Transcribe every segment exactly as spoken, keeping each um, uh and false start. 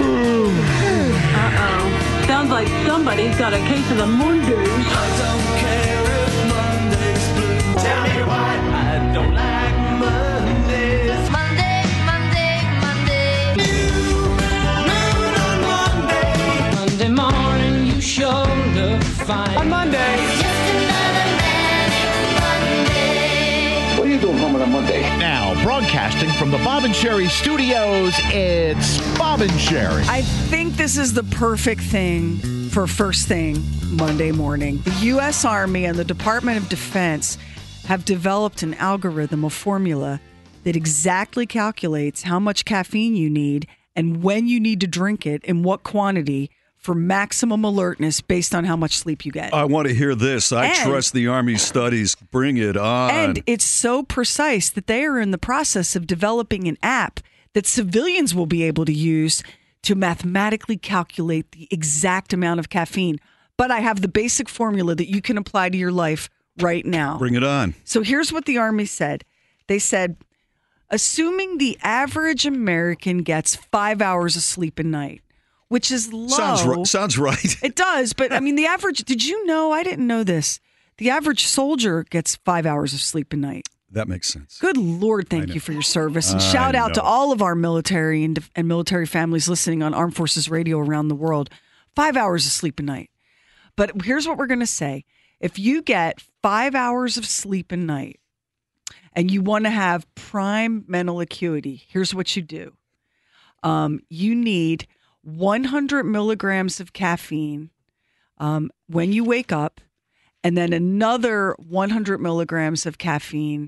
Uh-oh. Sounds like somebody's got a case of the Mondays. I don't care if Monday's blue. Tell me why I don't like Mondays. Monday, Monday, Monday. New moon on Monday. Monday morning, you sure look fine. On Monday. Just another manic Monday. What are you doing home on a Monday? Now, broadcasting from the Bob and Sherry studios, it's Bob and Sherry. I think this is the perfect thing for first thing Monday morning. The U S Army and the Department of Defense have developed an algorithm, a formula that exactly calculates how much caffeine you need and when you need to drink it in what quantity for maximum alertness based on how much sleep you get. I want to hear this. I And- trust the Army studies. Bring it on. And it's so precise that they are in the process of developing an app that civilians will be able to use to mathematically calculate the exact amount of caffeine. But I have the basic formula that you can apply to your life right now. Bring it on. So here's what the Army said. They said, assuming the average American gets five hours of sleep a night, which is low. Sounds, ri- sounds right. It does, but I mean, the average, did you know? I didn't know this. The average soldier gets five hours of sleep a night. That makes sense. Good Lord, thank you for your service. And I shout out to know. all of our military and, and military families listening on Armed Forces Radio around the world. Five hours of sleep a night. But here's what we're going to say. If you get five hours of sleep a night and you want to have prime mental acuity, here's what you do. Um, you need one hundred milligrams of caffeine um, when you wake up, and then another one hundred milligrams of caffeine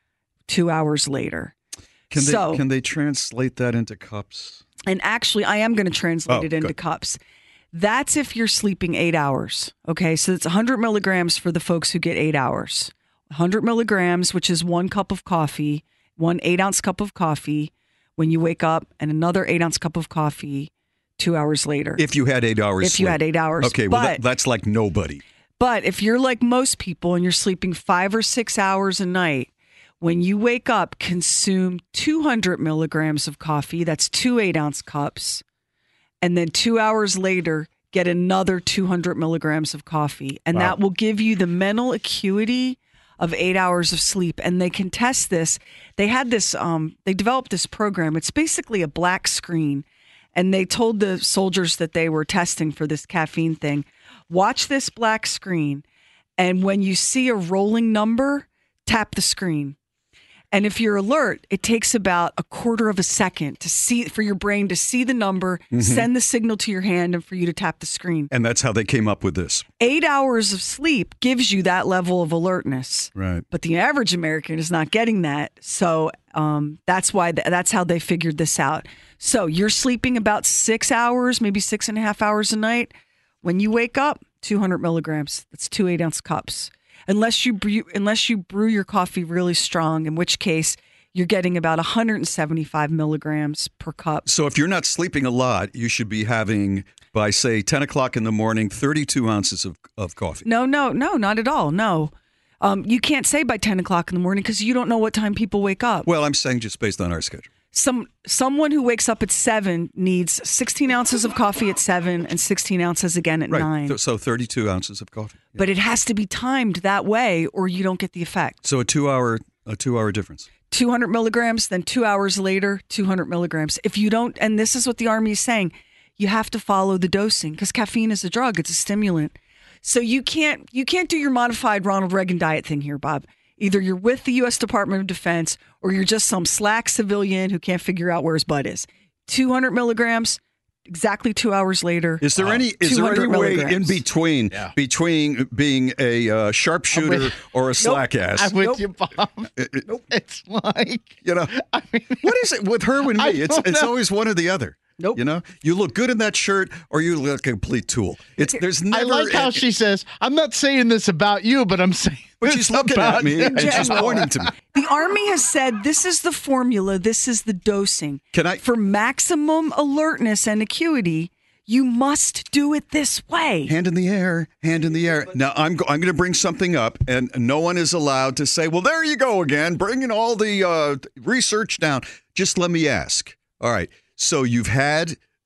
two hours later. Can they, So- can they translate that into cups? And actually, I am going to translate Oh, it into good. cups. That's if you're sleeping eight hours. Okay, so it's one hundred milligrams for the folks who get eight hours. one hundred milligrams, which is one cup of coffee, one eight ounce cup of coffee when you wake up, and another eight ounce cup of coffee two hours later. If you had eight hours If you sleep. had eight hours. Okay, well, But- that, that's like nobody. But if you're like most people and you're sleeping five or six hours a night, when you wake up, consume two hundred milligrams of coffee. That's two eight ounce cups. And then two hours later, get another two hundred milligrams of coffee. And Wow. that will give you the mental acuity of eight hours of sleep. And they can test this. They had this, um, they developed this program. It's basically a black screen. And they told the soldiers that they were testing for this caffeine thing, watch this black screen. And when you see a rolling number, tap the screen. And if you're alert, it takes about a quarter of a second to see for your brain to see the number, Mm-hmm. send the signal to your hand, and for you to tap the screen. And that's how they came up with this. Eight hours of sleep gives you that level of alertness. Right. But the average American is not getting that. So um, that's why th- that's how they figured this out. So you're sleeping about six hours, maybe six and a half hours a night. When you wake up, two hundred milligrams. That's two eight ounce cups. Unless you brew, unless you brew your coffee really strong, in which case you're getting about one hundred seventy-five milligrams per cup. So if you're not sleeping a lot, you should be having, by say ten o'clock in the morning, thirty-two ounces of, of coffee. No, no, no, not at all. No. Um, you can't say by ten o'clock in the morning because you don't know what time people wake up. Well, I'm saying just based on our schedule. Some Someone who wakes up at seven needs sixteen ounces of coffee at seven and sixteen ounces again at Right. nine. Th- So thirty-two ounces of coffee. Yeah. But it has to be timed that way or you don't get the effect. So a two-hour a two-hour difference. two hundred milligrams, then two hours later, two hundred milligrams. If you don't, and this is what the Army is saying, you have to follow the dosing because caffeine is a drug. It's a stimulant. So you can't you can't do your modified Ronald Reagan diet thing here, Bob. Either you're with the U S Department of Defense or you're just some slack civilian who can't figure out where his butt is. two hundred milligrams, exactly two hours later. Is there any is there any 200 way in milligrams. between Yeah. between being a uh, sharpshooter or a slack ass? I'm with you, Bob. It's like, You know, I mean, what is it with her and me? I It's don't it's know. always one or the other. Nope. You know, you look good in that shirt, or you look a complete tool. It's there's never. I like how she says, I'm not saying this about you, but I'm saying But this she's looking about at me and you. she's pointing to me. The Army has said this is the formula, this is the dosing. Can I- For maximum alertness and acuity, you must do it this way. Hand in the air, hand in the air. Now I'm go- I'm going to bring something up, and no one is allowed to say, "Well, there you go again, bringing all the uh, research down." Just let me ask. All right, so you've had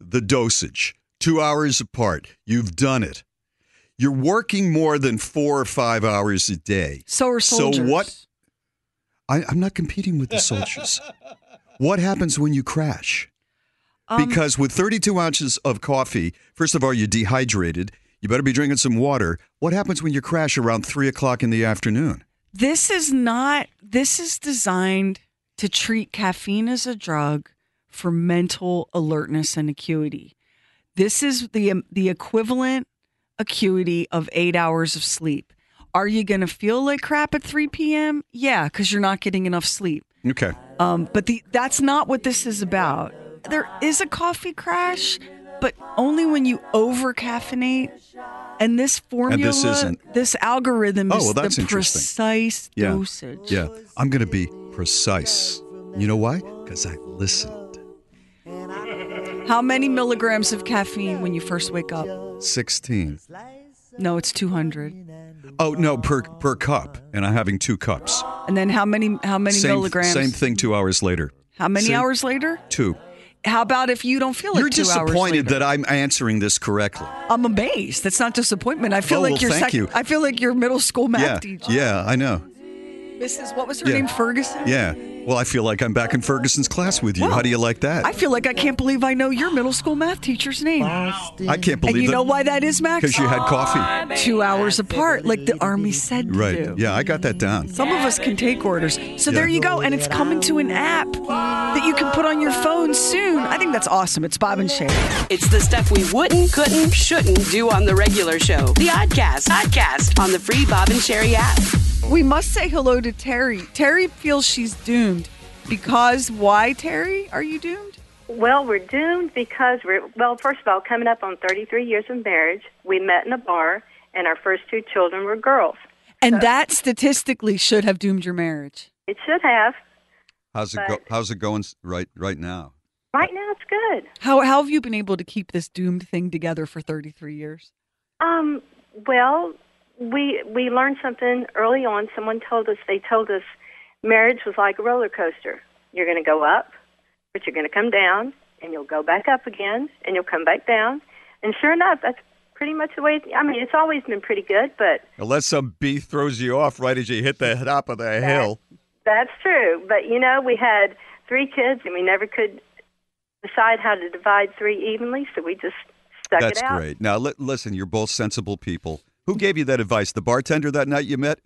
the dosage. Two hours apart. You've done it. You're working more than four or five hours a day. So are soldiers. So what? I, I'm not competing with the soldiers. What happens when you crash? Um, Because with thirty-two ounces of coffee, first of all, you're dehydrated. You better be drinking some water. What happens when you crash around three o'clock in the afternoon? This is not, this is designed to treat caffeine as a drug for mental alertness and acuity. This is the the equivalent acuity of eight hours of sleep. Are you going to feel like crap at three p.m.? Yeah, because you're not getting enough sleep. Okay. Um, but the that's not what this is about. There is a coffee crash, but only when you over caffeinate. And this formula, this isn't. this algorithm Oh, is well, that's the interesting. precise Yeah. dosage. Yeah. I'm going to be precise. You know why? Because I listened. How many milligrams of caffeine when you first wake up? sixteen. No, it's two hundred. Oh, no, per per cup. And I'm having two cups. And then how many how many Same, milligrams? same thing two hours later. How many See? hours later? Two. How about if you don't feel like You're two hours disappointed later? that I'm answering this correctly. I'm amazed. That's not disappointment. I feel Oh, like well, you're thank sec- you. I feel like your middle school math Yeah, teacher. yeah, I know. Missus What was her Yeah. name? Ferguson? Yeah. Well, I feel like I'm back in Ferguson's class with you. Wow. How do you like that? I feel like I can't believe I know your middle school math teacher's name. I can't believe And you that. know why that is, Max? Because you had coffee. Two hours apart, like the Army said to Right. do. Yeah, I got that down. Some of us can take orders. So there Yeah. you go. And it's coming to an app that you can put on your phone soon. I think that's awesome. It's Bob and Shay. It's the stuff we wouldn't, couldn't, shouldn't do on the regular show. The Oddcast. Oddcast on the free Bob and Sherry app. We must say hello to Terry. Terry feels she's doomed. Because why, Terry, are you doomed? Well, we're doomed because we're, well, first of all, coming up on thirty-three years of marriage, we met in a bar, and our first two children were girls. And that statistically should have doomed your marriage. It should have. How's it go? But- How's it going s- right right now? Right now, it's good. How, how have you been able to keep this doomed thing together for thirty-three years? Um, well, we we learned something early on. Someone told us, they told us marriage was like a roller coaster. You're going to go up, but you're going to come down, and you'll go back up again, and you'll come back down. And sure enough, that's pretty much the way, it, I mean, it's always been pretty good, but Unless some bee throws you off right as you hit the top of the hill. that's true. But, you know, we had three kids, and we never could decide how to divide three evenly, so we just stuck That's it out. great. Now, li- listen, you're both sensible people. Who gave you that advice? The bartender that night you met?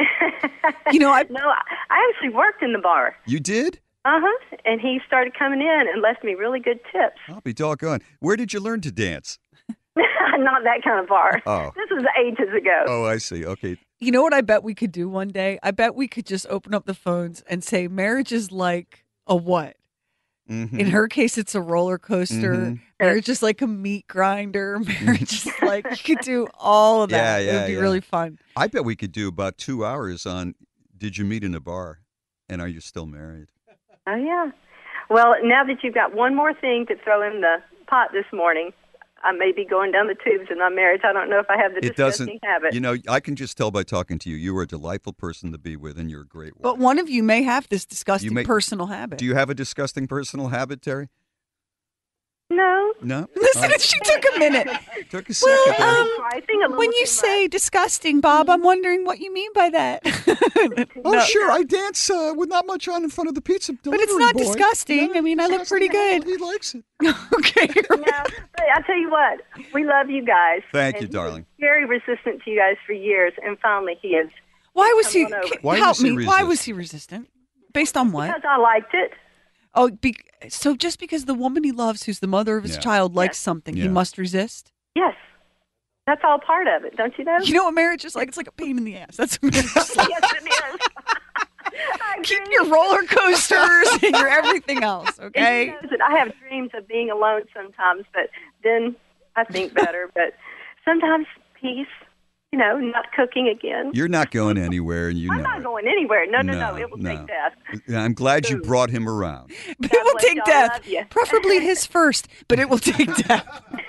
You know, I No, I I actually worked in the bar. You did? Uh-huh. And he started coming in and left me really good tips. I'll be doggone. Where did you learn to dance? Not that kind of bar. Oh. This was ages ago. Oh, I see. Okay. You know what I bet we could do one day? I bet we could just open up the phones and say marriage is like a what? Mhm. In her case, it's a roller coaster. Mhm. Marriage is like a meat grinder. Marriage is like, you could do all of that. Yeah, It yeah, would be yeah. really fun. I bet we could do about two hours on Did You Meet in a Bar? And Are You Still Married? Oh, yeah. Well, now that you've got one more thing to throw in the pot this morning, I may be going down the tubes in my marriage. I don't know if I have the It disgusting doesn't, habit. you know, I can just tell by talking to you, you are a delightful person to be with and you're a great wife. But one of you may have this disgusting may- personal habit. Do you have a disgusting personal habit, Terry? No. No? Listen, All right. she took a minute. Took a second Well, there. um, I think a little When you too say disgusting, Bob, I'm wondering what you mean by that. Oh, No. sure. I dance uh, with not much on in front of the pizza But it's delivery not boy. disgusting. I mean, I look pretty good. He likes it. Okay. here we much. No, but I tell you what, we love you guys. Thank And you, he darling. was very resistant to you guys for years, and finally he is. Why was he? Come on over. ca- Why help was he me. Why resist- was he resistant? Based on what? Because I liked it. Oh, be, so just because the woman he loves, who's the mother of his Yeah. child, likes Yes. something, he Yeah. must resist? Yes. That's all part of it, don't you know? You know what marriage is like? It's like a pain in the ass. That's what marriage is like. Yes, it is. I Keep agree. your roller coasters and your everything else, And okay? he knows that I have dreams of being alone sometimes, but then I think better. But sometimes peace, you know, not cooking again. You're not going anywhere, and you I'm know not it. going anywhere. No, no, no. No, It will no. take death. I'm glad you brought him around. But it will bless take y'all. death. Love you. Preferably his first, but it will take death.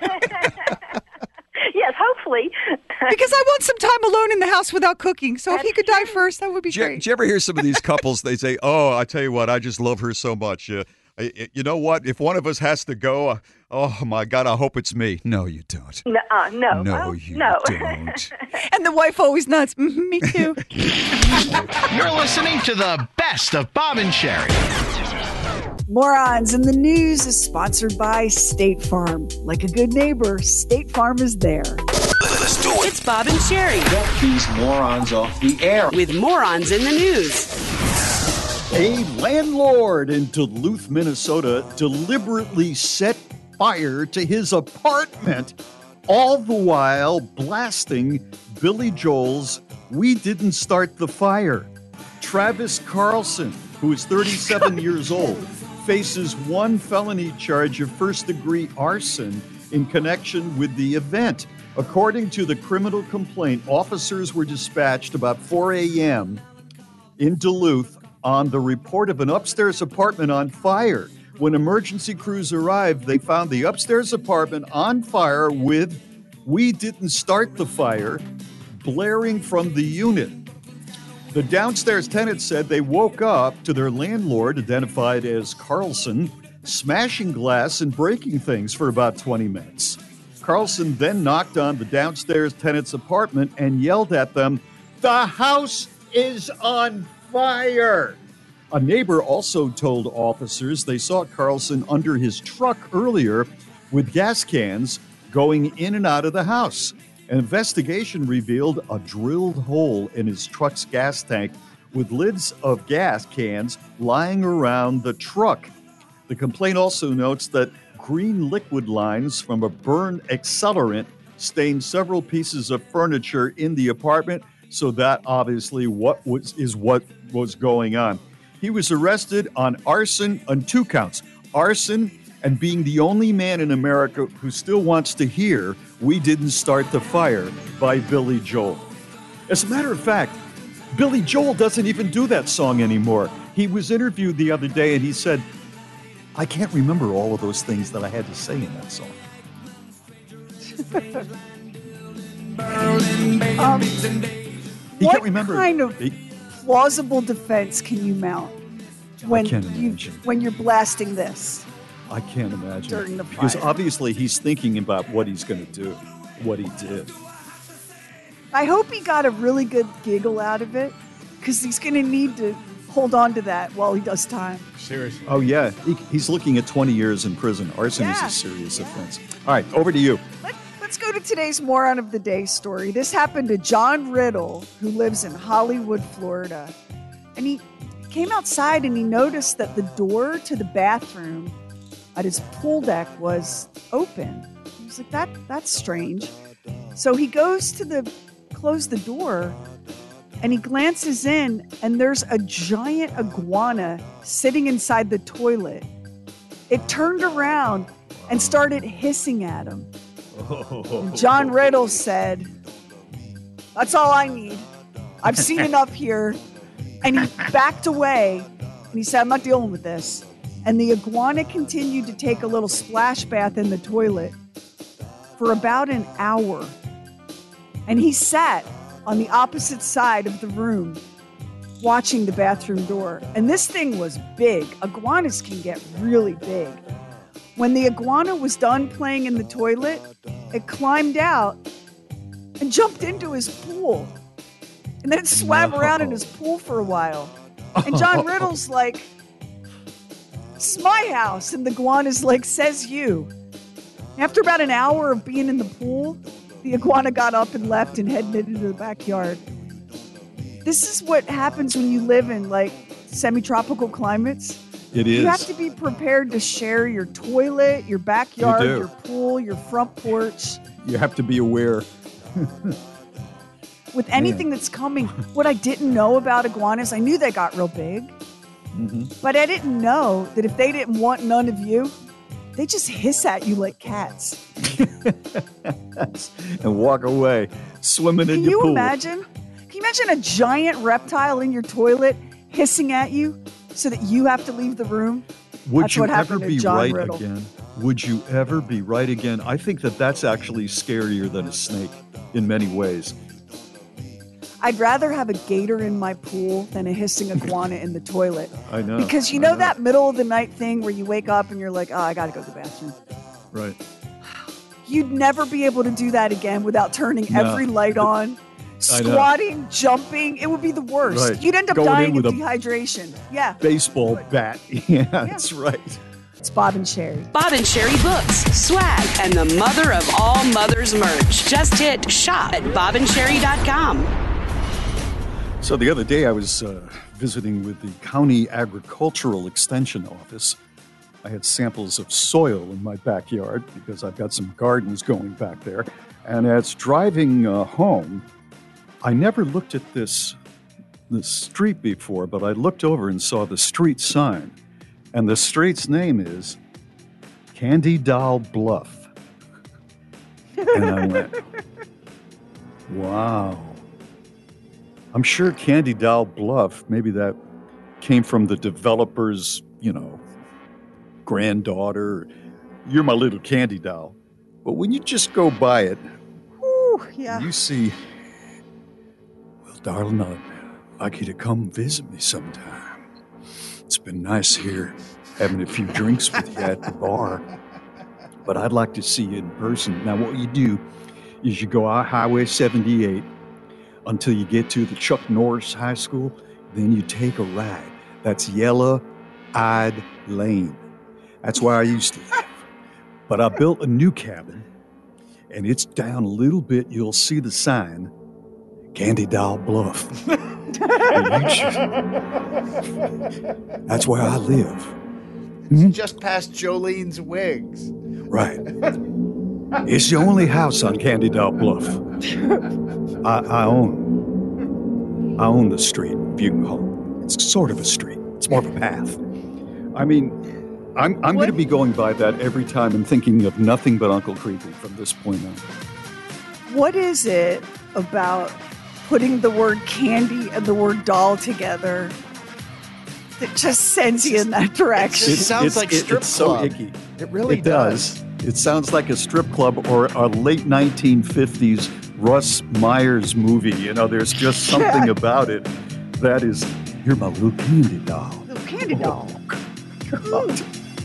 Yes, hopefully. Because I want some time alone in the house without cooking. So if he That's could die true. first, that would be Did you, great. did you ever hear some of these couples? They say, "Oh, I tell you what, I just love her so much. Uh, I- I- You know what? If one of us has to go, uh, oh my God, I hope it's me. No, you don't. No, uh, no, No, Oh, you no. don't. And the wife always nods. "Mhm, me too. You're listening to the best of Bob and Sherry. Morons in the News is sponsored by State Farm. Like a good neighbor, State Farm is there. Let's do it. It's Bob and Sherry Get these morons off the air. with Morons in the News. A landlord in Duluth, Minnesota, deliberately set fire to his apartment, all the while blasting Billy Joel's "We Didn't Start the Fire." Travis Carlson, who is thirty-seven years old, faces one felony charge of first-degree arson in connection with the event. According to the criminal complaint, officers were dispatched about four a.m. in Duluth on the report of an upstairs apartment on fire. When emergency crews arrived, they found the upstairs apartment on fire with "We Didn't Start the Fire" blaring from the unit. The downstairs tenants said they woke up to their landlord, identified as Carlson, smashing glass and breaking things for about twenty minutes. Carlson then knocked on the downstairs tenant's apartment and yelled at them, "The house is on fire!" A neighbor also told officers they saw Carlson under his truck earlier with gas cans going in and out of the house. An investigation revealed a drilled hole in his truck's gas tank with lids of gas cans lying around the truck. The complaint also notes that green liquid lines from a burn accelerant stained several pieces of furniture in the apartment, so that obviously what was is what was going on. He was arrested on arson on two counts: arson and being the only man in America who still wants to hear "We Didn't Start the Fire" by Billy Joel. As a matter of fact, Billy Joel doesn't even do that song anymore. He was interviewed the other day and he said, "I can't remember all of those things that I had to say in that song." Um, He what can't remember. kind of He- plausible defense can you mount when can't you imagine. when you're blasting this? I can't imagine. During the Because fire. obviously he's thinking about what he's going to do, what he did. I hope he got a really good giggle out of it, because he's going to need to hold on to that while he does time. Seriously. Oh, yeah. He, he's looking at twenty years in prison. Arson Yeah. is a serious offense. All right, over to you. Let, let's go to today's moron of the day story. This happened to John Riddle, who lives in Hollywood, Florida. And he came outside and he noticed that the door to the bathroom at his pool deck was open. He was like, that that's strange. So he goes to the close the door and he glances in and there's a giant iguana sitting inside the toilet. It turned around and started hissing at him. And John Riddle said, "That's all I need. I've seen enough here." And he backed away and he said, "I'm not dealing with this." And the iguana continued to take a little splash bath in the toilet for about an hour. And he sat on the opposite side of the room watching the bathroom door. And this thing was big. Iguanas can get really big. When the iguana was done playing in the toilet, it climbed out and jumped into his pool. And then it swam No. around in his pool for a while. And John Riddle's like, "It's my house." And the iguana's like, "Says you." After about an hour of being in the pool, the iguana got up and left and headed into the backyard. This is what happens when you live in like semi-tropical climates. It is. You have to be prepared to share your toilet, your backyard, You do. your pool, your front porch You have to be aware. with anything that's coming. What I didn't know about iguanas, I knew they got real big, Mm-hmm. but I didn't know that if they didn't want none of you, they just hiss at you like cats. And walk away, swimming in Can your you pool. imagine? Can you imagine a giant reptile in your toilet hissing at you so that you have to leave the room? Would That's you what ever happened to be John right Riddle. again? Would you ever be right again? I think that that's actually scarier than a snake in many ways. I'd rather have a gator in my pool than a hissing iguana in the toilet. I know. Because you I know, know. that middle of the night thing where you wake up and you're like, oh, I got to go to the bathroom. Right. You'd never be able to do that again without turning No. every light on, I know. squatting, jumping. It would be the worst. Right. You'd end up Going in dying of with a- dehydration. Yeah. Baseball bat. Yeah, that's right. It's Bob and Sherry. Bob and Sherry books, swag, and the mother of all mothers merch. Just hit shop at bob and sherry dot com. So the other day I was uh, visiting with the County Agricultural Extension Office. I had samples of soil in my backyard because I've got some gardens going back there. And as driving uh, home, I never looked at this, this street before, but I looked over and saw the street sign. And the street's name is Candy Doll Bluff. And I went, wow. I'm sure Candy Doll Bluff, maybe that came from the developer's, you know, granddaughter. You're my little candy doll. But when you just go by it, Ooh, yeah. you see, well, darling, I'd like you to come visit me sometime. It's been nice here having a few drinks with you at the bar. But I'd like to see you in person. Now, what you do is you go out Highway seventy-eight until you get to the Chuck Norris High School. Then you take a ride. That's Yellow-Eyed Lane. That's where I used to live. But I built a new cabin, and it's down a little bit. You'll see the sign, Candy Doll Bluff. And you should- That's where I live. It's just past Jolene's Wigs. Right. It's the only house on Candy Doll Bluff. I, I own. I own the street, if you can call it. It's sort of a street. It's more of a path. I mean, I'm, I'm going to be going by that every time and thinking of nothing but Uncle Creepy from this point on. What is it about putting the word candy and the word doll together that just sends you in that direction? It sounds like strip It's so club. icky. It really It does. It sounds like a strip club or a late nineteen fifties Russ Myers movie. You know, there's just something Yeah. about it that is, you're my little candy doll. Little candy doll. God.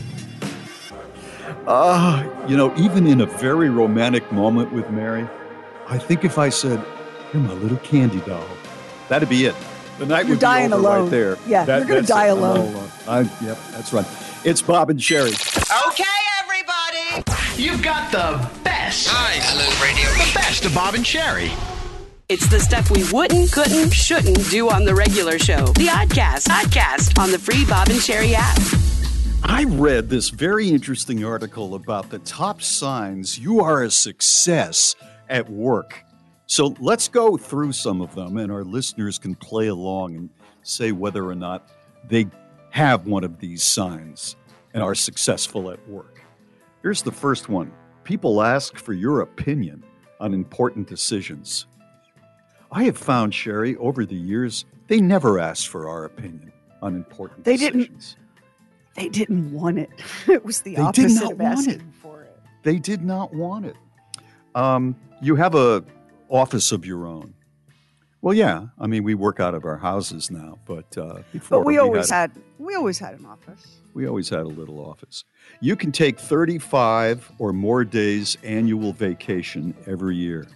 Ah, you know, even in a very romantic moment with Mary, I think if I said, you're my little candy doll, that'd be it. The night You're would dying be over alone. right there. Yeah, you're gonna that's die it. I'm alone. all I, yep, that's right. It's Bob and Sherry. Okay, everybody. You've got the best. Hi, hello, radio. The best of Bob and Sherry. It's the stuff we wouldn't, couldn't, shouldn't do on the regular show. The Oddcast, Oddcast on the free Bob and Sherry app. I read this very interesting article about the top signs you are a success at work. So let's go through some of them, and our listeners can play along and say whether or not they have one of these signs and are successful at work. Here's the first one. People ask for your opinion on important decisions. I have found, Sherry, over the years, they never asked for our opinion on important They decisions. didn't. They didn't want it. It was the They did opposite not of want asking it. for it. They did not want it. Um, you have a office of your own. Well, yeah. I mean, we work out of our houses now, but uh, before But we always had, had we always had an office. we always had a little office. You can take thirty-five or more days annual vacation every year.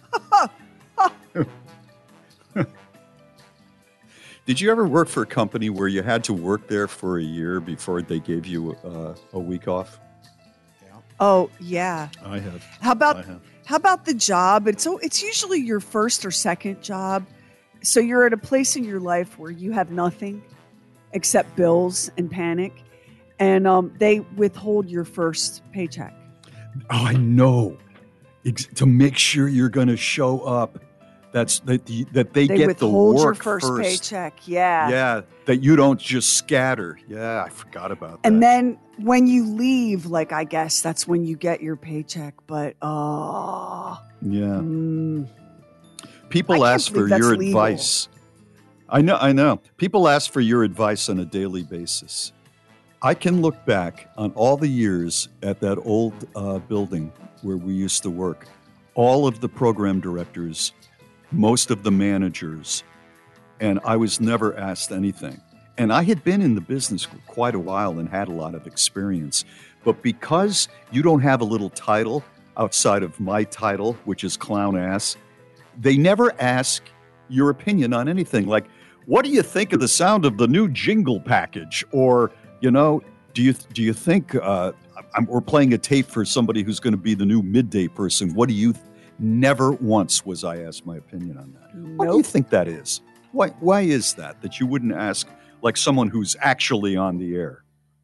Did you ever work for a company where you had to work there for a year before they gave you uh, a week off? Oh yeah. I have. How about I have. how about the job? It's so it's usually your first or second job. So you're at a place in your life where you have nothing except bills and panic, and um, they withhold your first paycheck. Oh, I know. Ex- to make sure you're going to show up. That's that. The, that they, They get the withhold work your first, paycheck. Yeah. Yeah, that you don't just scatter. Yeah, I forgot about that. And then when you leave, like I guess that's when you get your paycheck. But oh, Yeah. mm, People I can't ask for believe that's your legal. advice. I know, I know. People ask for your advice on a daily basis. I can look back on all the years at that old uh, building where we used to work. All of the program directors, most of the managers, and I was never asked anything. And I had been in the business for quite a while and had a lot of experience. But because you don't have a little title outside of my title, which is Clown Ass, they never ask your opinion on anything. Like, what do you think of the sound of the new jingle package? Or, you know, do you do you think uh, I'm, we're playing a tape for somebody who's going to be the new midday person? What do you th- Never once was I asked my opinion on that. Nope. What do you think that is? Why Why is that, that you wouldn't ask like someone who's actually on the air?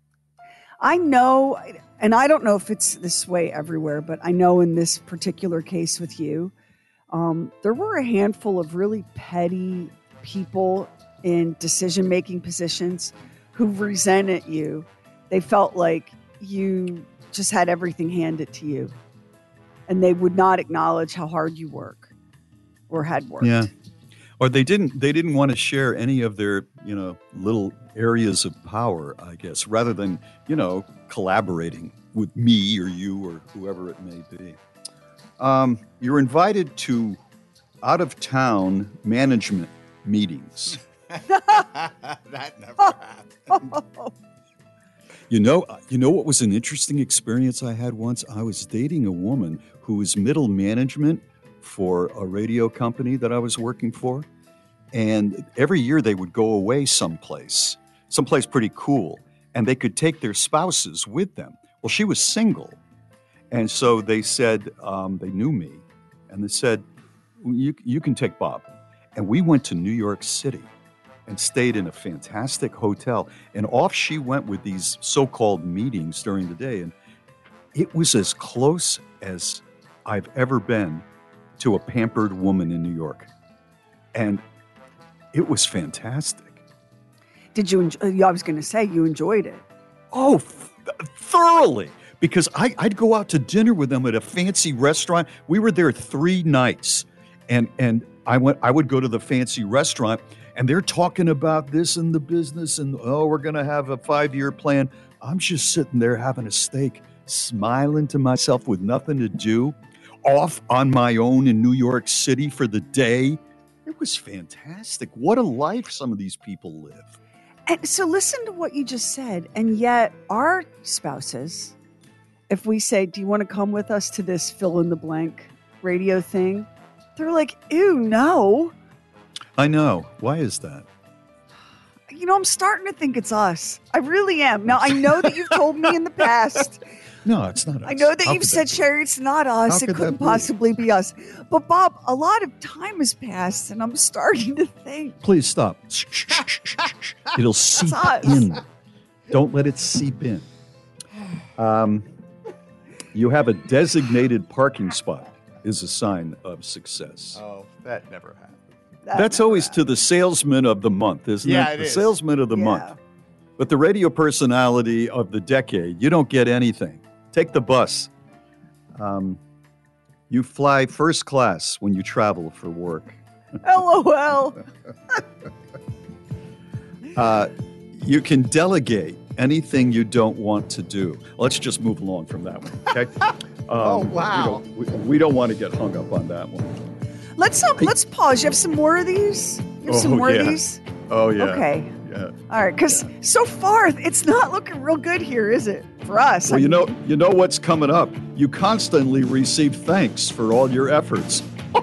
I know, and I don't know if it's this way everywhere, but I know in this particular case with you, um, there were a handful of really petty people in decision-making positions who resented you. They felt like you just had everything handed to you, and they would not acknowledge how hard you work or had worked. Yeah. Or they didn't they didn't want to share any of their, you know, little areas of power, I guess, rather than, you know, collaborating with me or you or whoever it may be. Um, you're invited to out-of-town management meetings. That never happened. You know, you know what was an interesting experience I had once? I was dating a woman who was middle management for a radio company that I was working for. And every year they would go away someplace, someplace pretty cool, and they could take their spouses with them. Well, she was single. And so they said, um, they knew me, and they said, you, you can take Bob. And we went to New York City and stayed in a fantastic hotel. And off she went with these so-called meetings during the day. And it was as close as I've ever been to a pampered woman in New York. And it was fantastic. Did you enjoy, I was going to say, you enjoyed it. Oh, th- thoroughly. Because I, I'd go out to dinner with them at a fancy restaurant. We were there three nights. And and I went. I would go to the fancy restaurant, and they're talking about this in the business, and oh, we're going to have a five-year plan. I'm just sitting there having a steak, smiling to myself with nothing to do, off on my own in New York City for the day. It was fantastic. What a life some of these people live. And so listen to what you just said. And yet our spouses, if we say, do you want to come with us to this fill in the blank radio thing? They're like, ew, no. I know. Why is that? You know, I'm starting to think it's us. I really am. Now, I know that you've told me in the past. No, it's not us. I know that How you've could said, that be? Sherry, it's not us. How It could couldn't that be? possibly be us. But, Bob, a lot of time has passed, and I'm starting to think. Please stop. It'll seep us. in. Don't let it seep in. Um, you have a designated parking spot is a sign of success. Oh, that never happened. That That's never always happened. to the salesman of the month, isn't Yeah, it? it the is. salesman of the Yeah. month. But the radio personality of the decade, you don't get anything. Take the bus. Um, you fly first class when you travel for work. LOL. Uh, you can delegate anything you don't want to do. Let's just move along from that one, okay? Um, Oh, wow. We don't, we, we don't want to get hung up on that one. Let's um, let's pause. You have some more of these? You have some Oh, more yeah. of these? Oh, yeah. Okay. Yeah. All right, because so far it's not looking real good here, is it? For us. Well, I you mean- know, you know what's coming up. You constantly receive thanks for all your efforts.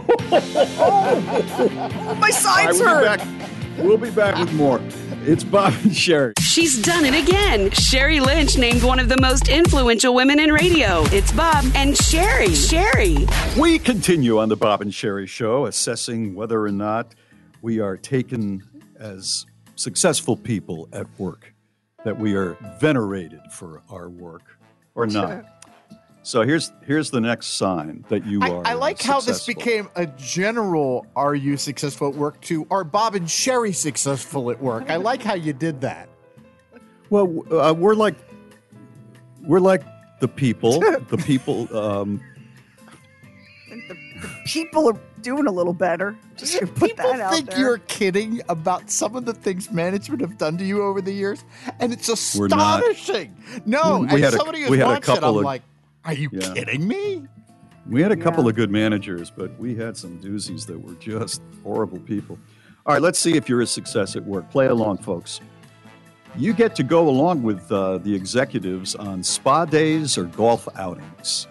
Oh, my All sides right, we'll be hurt. back. We'll be back with more. It's Bob and Sherry. She's done it again. Sherry Lynch named one of the most influential women in radio. It's Bob and Sherry. Sherry. We continue on the Bob and Sherry Show, assessing whether or not we are taken as successful people at work, that we are venerated for our work or not. So here's here's the next sign that you I, are. I like how this successful. became a general "Are you successful at work?" to "Are Bob and Sherry successful at work?" I like how you did that. Well, uh, we're like we're like the people. the people. Um, The, the people are doing a little better. Just gonna put People that out think there. you're kidding about some of the things management have done to you over the years, and it's We're not. astonishing. No, We as had a- somebody who's we had a watched it, couple I'm of- like, are you Yeah. kidding me? We had a couple Yeah. of good managers, but we had some doozies that were just horrible people. All right, let's see if you're a success at work. Play along, folks. You get to go along with uh, the executives on spa days or golf outings.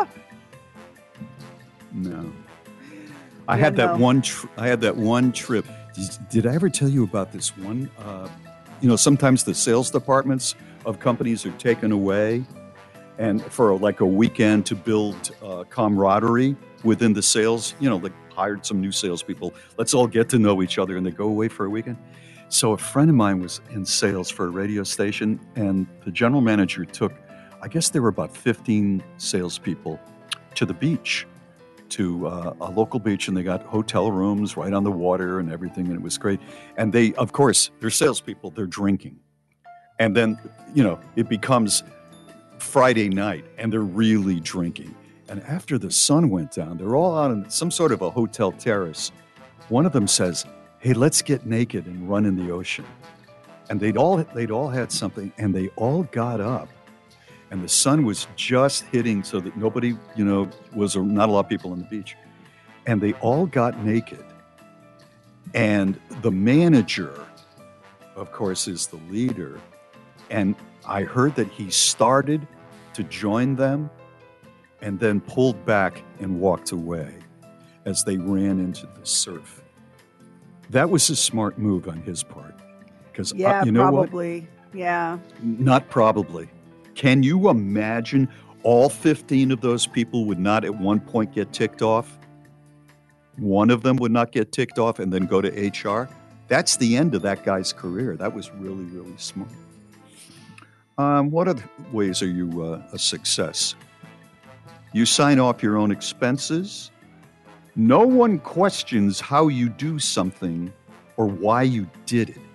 No. I Yeah, had that no. one. Tr- I had that one trip. Did, did I ever tell you about this one? Uh, you know, sometimes the sales departments of companies are taken away, and for like a weekend to build uh, camaraderie within the sales. You know, like hired some new salespeople. Let's all get to know each other, and they go away for a weekend. So a friend of mine was in sales for a radio station, and the general manager took, I guess there were about fifteen salespeople, to the beach, to uh, a local beach, and they got hotel rooms right on the water and everything, and it was great. And they, of course, they're salespeople, they're drinking. And then, you know, it becomes Friday night, and they're really drinking. And after the sun went down, they're all out on some sort of a hotel terrace. One of them says, "Hey, let's get naked and run in the ocean." And they'd all they'd all had something, and they all got up. And the sun was just hitting so that nobody, you know, was not a lot of people on the beach. And they all got naked. And the manager, of course, is the leader. And I heard that he started to join them and then pulled back and walked away as they ran into the surf. That was a smart move on his part. Because Yeah, uh, you know what? probably. Yeah. Not probably. Can you imagine all fifteen of those people would not at one point get ticked off? One of them would not get ticked off and then go to H R? That's the end of that guy's career. That was really, really smart. Um, what other ways are you uh, a success? You sign off your own expenses. No one questions how you do something or why you did it.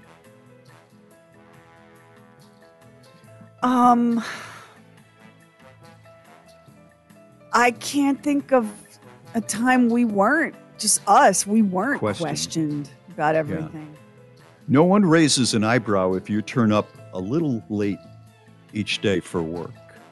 Um, I can't think of a time we weren't, just us, we weren't Questioned. questioned about everything. No one raises an eyebrow if you turn up a little late each day for work.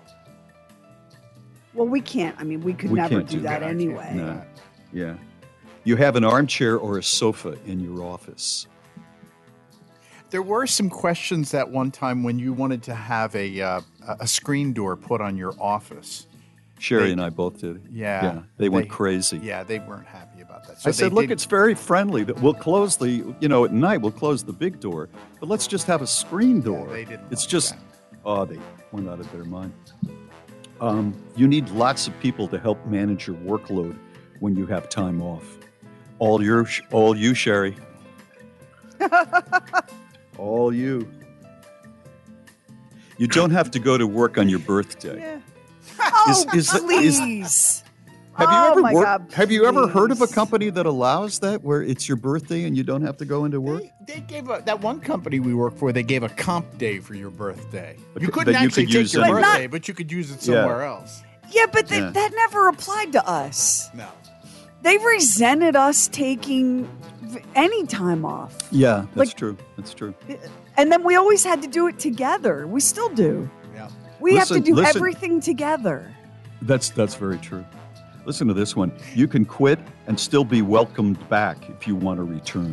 Well, we can't. I mean, we could We never can't do, do that, that. anyway. No. Yeah. You have an armchair or a sofa in your office. There were some questions at one time when you wanted to have a uh, a screen door put on your office. Sherry They- and I both did. Yeah, Yeah. They went crazy. Yeah, they weren't happy about that. I they said, look, did- it's very friendly. That We'll close the, you know, at night we'll close the big door, but let's just have a screen door. they didn't it's like just, oh, they went out of their mind. Um, you need lots of people to help manage your workload when you have time off. All your, all you, Sherry. All you. You don't have to go to work on your birthday. Oh, Is- is- is- please. Have you Oh, ever my worked, God, Have you ever heard of a please. company that allows that, where it's your birthday and you don't have to go into work? They gave a, that one company we worked for. They gave a comp day for your birthday. Okay, You couldn't that you actually could take use your anywhere. birthday, but you could use it Yeah. somewhere else. Yeah, but th- Yeah. that never applied to us. No. They resented us taking v- any time off. Yeah, that's Like- true. That's true. And then we always had to do it together. We still do. Yeah. We have Listen- to do listen. everything together. That's that's very true. Listen to this one. You can quit and still be welcomed back if you want to return.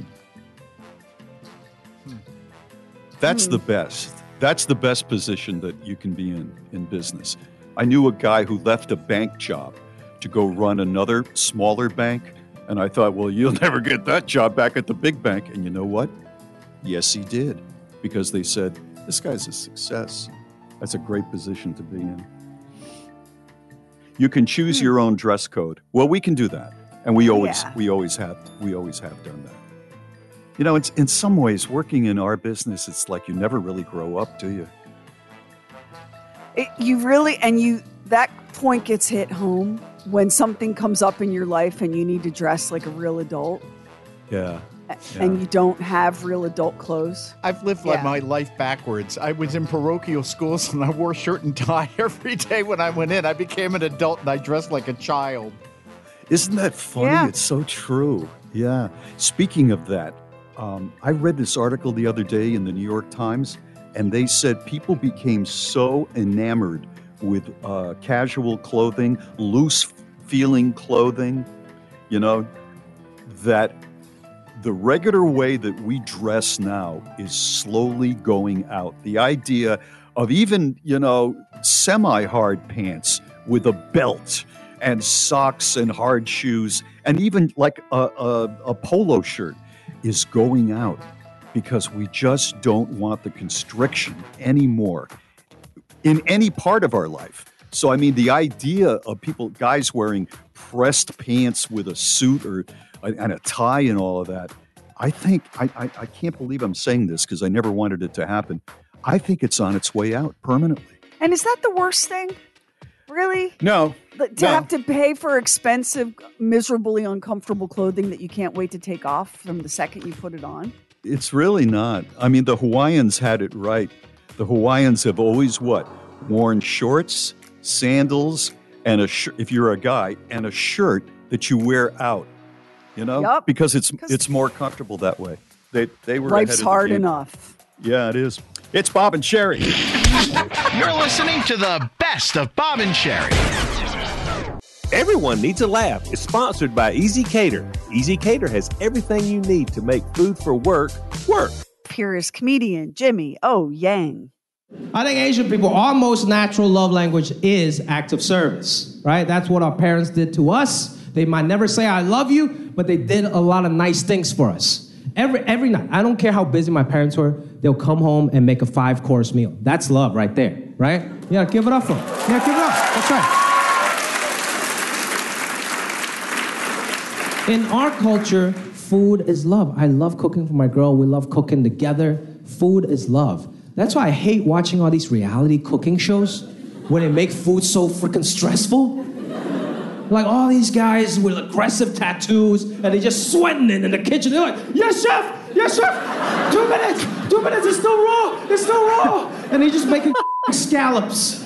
That's Hmm. the best. That's the best position that you can be in in business. I knew a guy who left a bank job to go run another smaller bank, and I thought, well, you'll never get that job back at the big bank. And you know what? Yes, he did, because they said, this guy's a success. That's a great position to be in. You can choose your own dress code. Well, we can do that, and we always Yeah. we always have we always have done that. You know, it's in some ways working in our business. It's like you never really grow up, do you? It, you really, and you, that point gets hit home when something comes up in your life and you need to dress like a real adult Yeah. and you don't have real adult clothes. I've lived like Yeah. my life backwards. I was in parochial schools and I wore shirt and tie every day when I went in. I became an adult and I dressed like a child. Isn't that funny? Yeah. It's so true. Yeah. Speaking of that, um, I read this article the other day in the New York Times, and they said people became so enamored with uh, casual clothing, loose feeling clothing, you know, that the regular way that we dress now is slowly going out. The idea of even, you know, semi-hard pants with a belt and socks and hard shoes and even like a, a, a polo shirt is going out because we just don't want the constriction anymore in any part of our life. So, I mean, the idea of people, guys wearing pressed pants with a suit or and a tie and all of that, I think, I, I, I can't believe I'm saying this because I never wanted it to happen. I think it's on its way out permanently. And is that the worst thing? Really? No. To no. have to pay for expensive, miserably uncomfortable clothing that you can't wait to take off from the second you put it on? It's really not. I mean, the Hawaiians had it right. The Hawaiians have always what? Worn shorts, sandals, and a sh- if you're a guy, and a shirt that you wear out. You know? Yep. Because it's it's more comfortable that way. They they were Life's ahead of the hard game. enough. Yeah, it is. It's Bob and Sherry. You're listening to the best of Bob and Sherry. Everyone Needs a Laugh is sponsored by Easy Cater. Easy Cater has everything you need to make food for work work. Here is comedian Jimmy O. Yang. I think Asian people, our most natural love language is acts of service, right? That's what our parents did to us. They might never say, I love you, but they did a lot of nice things for us. Every every night, I don't care how busy my parents were, they'll come home and make a five-course meal. That's love right there, right? You gotta give it up for them. Yeah, give it up. That's right. In our culture, food is love. I love cooking for my girl. We love cooking together. Food is love. That's why I hate watching all these reality cooking shows where they make food so freaking stressful. Like all these guys with aggressive tattoos and they just sweating in, in the kitchen. They're like, yes, chef, yes, chef. Two minutes, two minutes, it's still raw, it's still raw. And they just making scallops.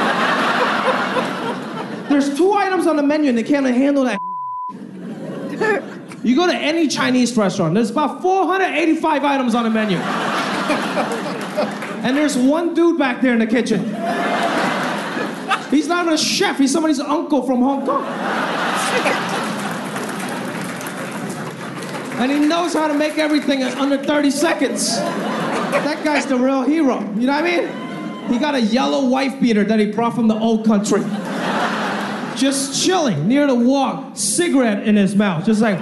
There's two items on the menu and they can't handle that. You go to any Chinese restaurant, there's about four hundred eighty-five items on the menu. And there's one dude back there in the kitchen. He's not even a chef, he's somebody's uncle from Hong Kong. And he knows how to make everything in under thirty seconds. That guy's the real hero, you know what I mean? He got a yellow wife beater that he brought from the old country. Just chilling near the wok, cigarette in his mouth, just like...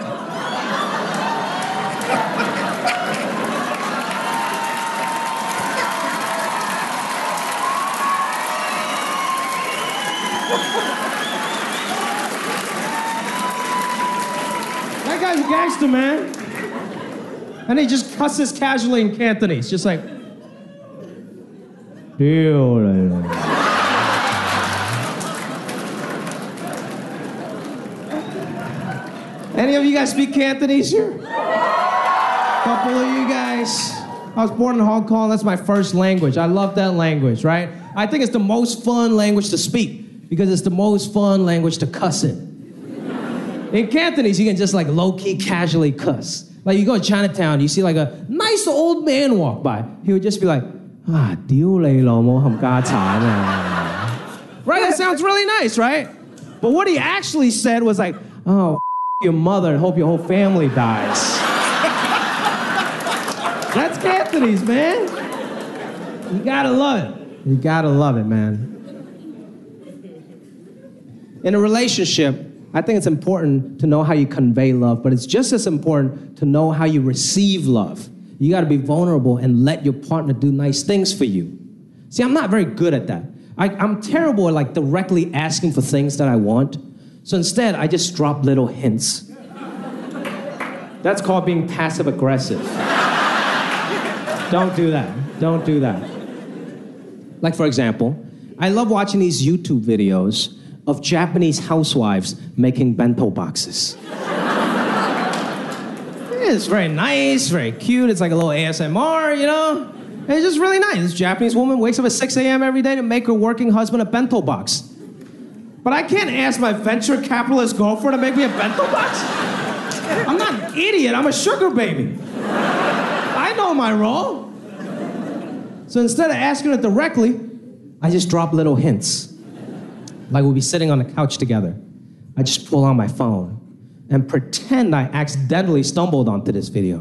That guy's a gangster, man. And he just cusses casually in Cantonese, just like... Any of you guys speak Cantonese here? Couple of you guys. I was born in Hong Kong, that's my first language. I love that language, right? I think it's the most fun language to speak because it's the most fun language to cuss in. In Cantonese, you can just like low-key casually cuss. Like you go to Chinatown, you see like a nice old man walk by. He would just be like, ah, diu lei lo mo ham ga cha na. Right, that sounds really nice, right? But what he actually said was like, oh, f- your mother and hope your whole family dies. That's Cantonese, man. You gotta love it. You gotta love it, man. In a relationship, I think it's important to know how you convey love, but it's just as important to know how you receive love. You gotta be vulnerable and let your partner do nice things for you. See, I'm not very good at that. I, I'm terrible at like directly asking for things that I want. So instead, I just drop little hints. That's called being passive aggressive. Don't do that. Don't do that. Like, for example, I love watching these YouTube videos of Japanese housewives making bento boxes. It's very nice, very cute. It's like a little A S M R, you know? And it's just really nice. This Japanese woman wakes up at six a.m. every day to make her working husband a bento box. But I can't ask my venture capitalist girlfriend to make me a bento box. I'm not an idiot. I'm a sugar baby. I know my role. So instead of asking her directly, I just drop little hints. Like we'll be sitting on the couch together. I just pull out my phone. and pretend I accidentally stumbled onto this video.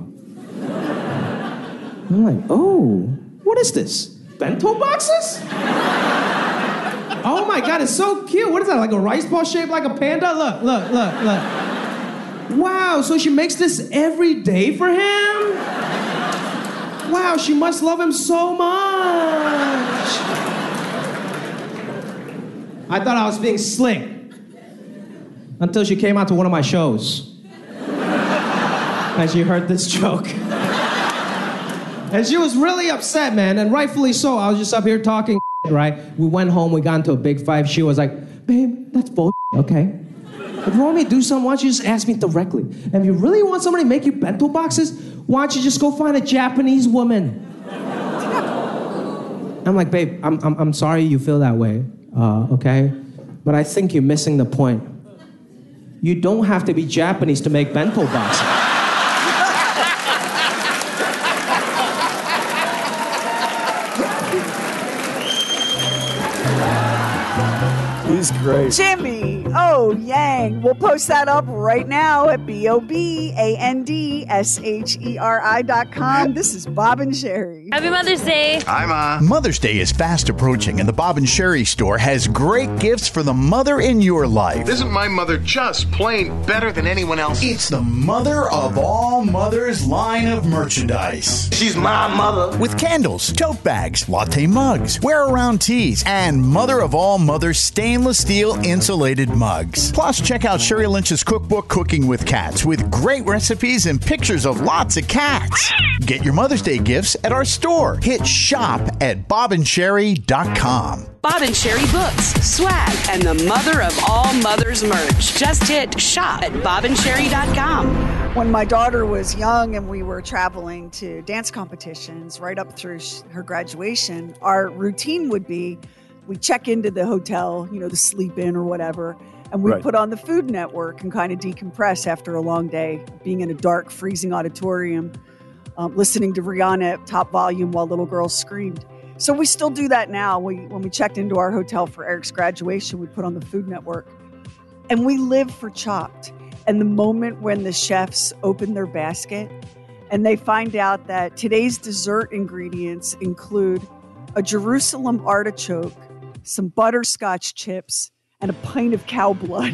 I'm like, oh, what is this? Bento boxes? Oh my God, it's so cute. What is that, like a rice ball shaped like a panda? Look, look, look, look. Wow, so she makes this every day for him? Wow, she must love him so much. I thought I was being slick until she came out to one of my shows. And she heard this joke. And she was really upset, man, and rightfully so. I was just up here talking, right? We went home, we got into a big fight. She was like, babe, that's bull, okay? If you want me to do something, why don't you just ask me directly? And if you really want somebody to make you bento boxes, why don't you just go find a Japanese woman? I'm like, babe, I'm, I'm, I'm sorry you feel that way, uh, okay? But I think you're missing the point. You don't have to be Japanese to make bento boxes. He's great. Jimmy O Yang. We'll post that up right now at B O B A N D S H E R I dot com. This is Bob and Sherry. Happy Mother's Day. Hi, Ma. Mother's Day is fast approaching, and the Bob and Sherry store has great gifts for the mother in your life. Isn't my mother just plain better than anyone else? It's the mother of all mothers line of merchandise. She's my mother. With candles, tote bags, latte mugs, wear-around tees, and mother of all mothers stainless steel insulated mugs. Plus, check out Sherry Lynch's cookbook, Cooking with Cats, with great recipes and pictures of lots of cats. Get your Mother's Day gifts at our store. Hit shop at bob and sherry dot com. Bob and Sherry books, swag, and the mother of all mothers merch. Just hit shop at bob and sherry dot com. When my daughter was young and we were traveling to dance competitions right up through sh- her graduation, our routine would be we check into the hotel, you know, the sleep in or whatever, and we Right. put on the Food Network and kind of decompress after a long day, being in a dark, freezing auditorium, um, listening to Rihanna at top volume while little girls screamed. So we still do that now. We, when we checked into our hotel for Eric's graduation, we put on the Food Network. And we live for Chopped. And the moment when the chefs open their basket and they find out that today's dessert ingredients include a Jerusalem artichoke, some butterscotch chips, and a pint of cow blood.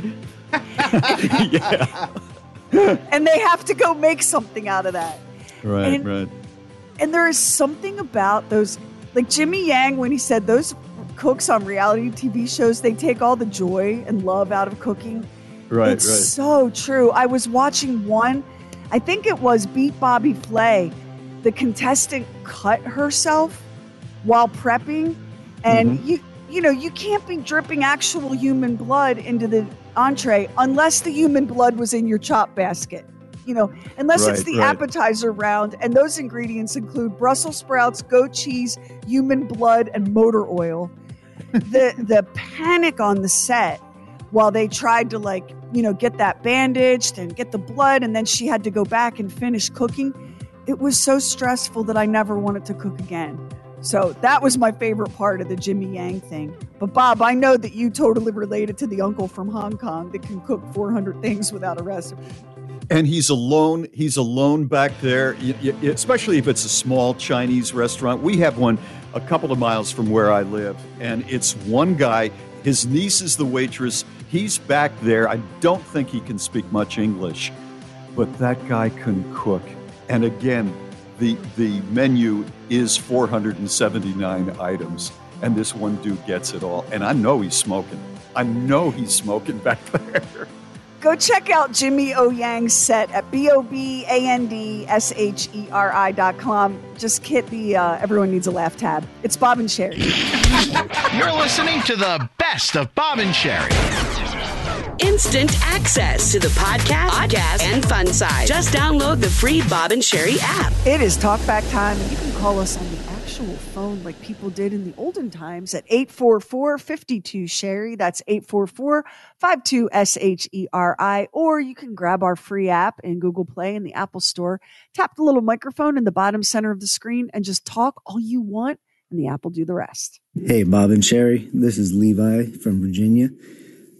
Yeah. And they have to go make something out of that. Right, And- right. And there is something about those, like Jimmy Yang, when he said those cooks on reality T V shows, they take all the joy and love out of cooking. Right, it's right. so true. I was watching one, I think it was Beat Bobby Flay. The contestant cut herself while prepping. And Mm-hmm. you, you know, you can't be dripping actual human blood into the entree unless the human blood was in your chop basket. You know, unless it's Right, the right. appetizer round, and those ingredients include Brussels sprouts, goat cheese, human blood, and motor oil. the the panic on the set while they tried to, like, you know, get that bandaged and get the blood, and then she had to go back and finish cooking. It was so stressful that I never wanted to cook again. So that was my favorite part of the Jimmy Yang thing. But Bob, I know that you totally related to the uncle from Hong Kong that can cook four hundred things without a recipe. And he's alone. He's alone back there, y- y- especially if it's a small Chinese restaurant. We have one a couple of miles from where I live, and it's one guy. His niece is the waitress. He's back there. I don't think he can speak much English, but that guy can cook. And again, the the menu is four hundred seventy-nine items, and this one dude gets it all. And I know he's smoking. I know he's smoking back there. Go check out Jimmy O Yang's set at B O B A N D S H E R I dot com. Just hit the uh, Everyone Needs a Laugh tab. It's Bob and Sherry. You're listening to the best of Bob and Sherry. Instant access to the podcast, podcast, and fun side. Just download the free Bob and Sherry app. It is talkback time, and you can call us on the actual phone like people did in the olden times at eight four four, five two, Sherry. That's eight four four, five two, S H E R I. Or you can grab our free app in Google Play and the Apple Store, tap the little microphone in the bottom center of the screen, and just talk all you want, and the app will do the rest. Hey, Bob and Sherry. This is Levi from Virginia.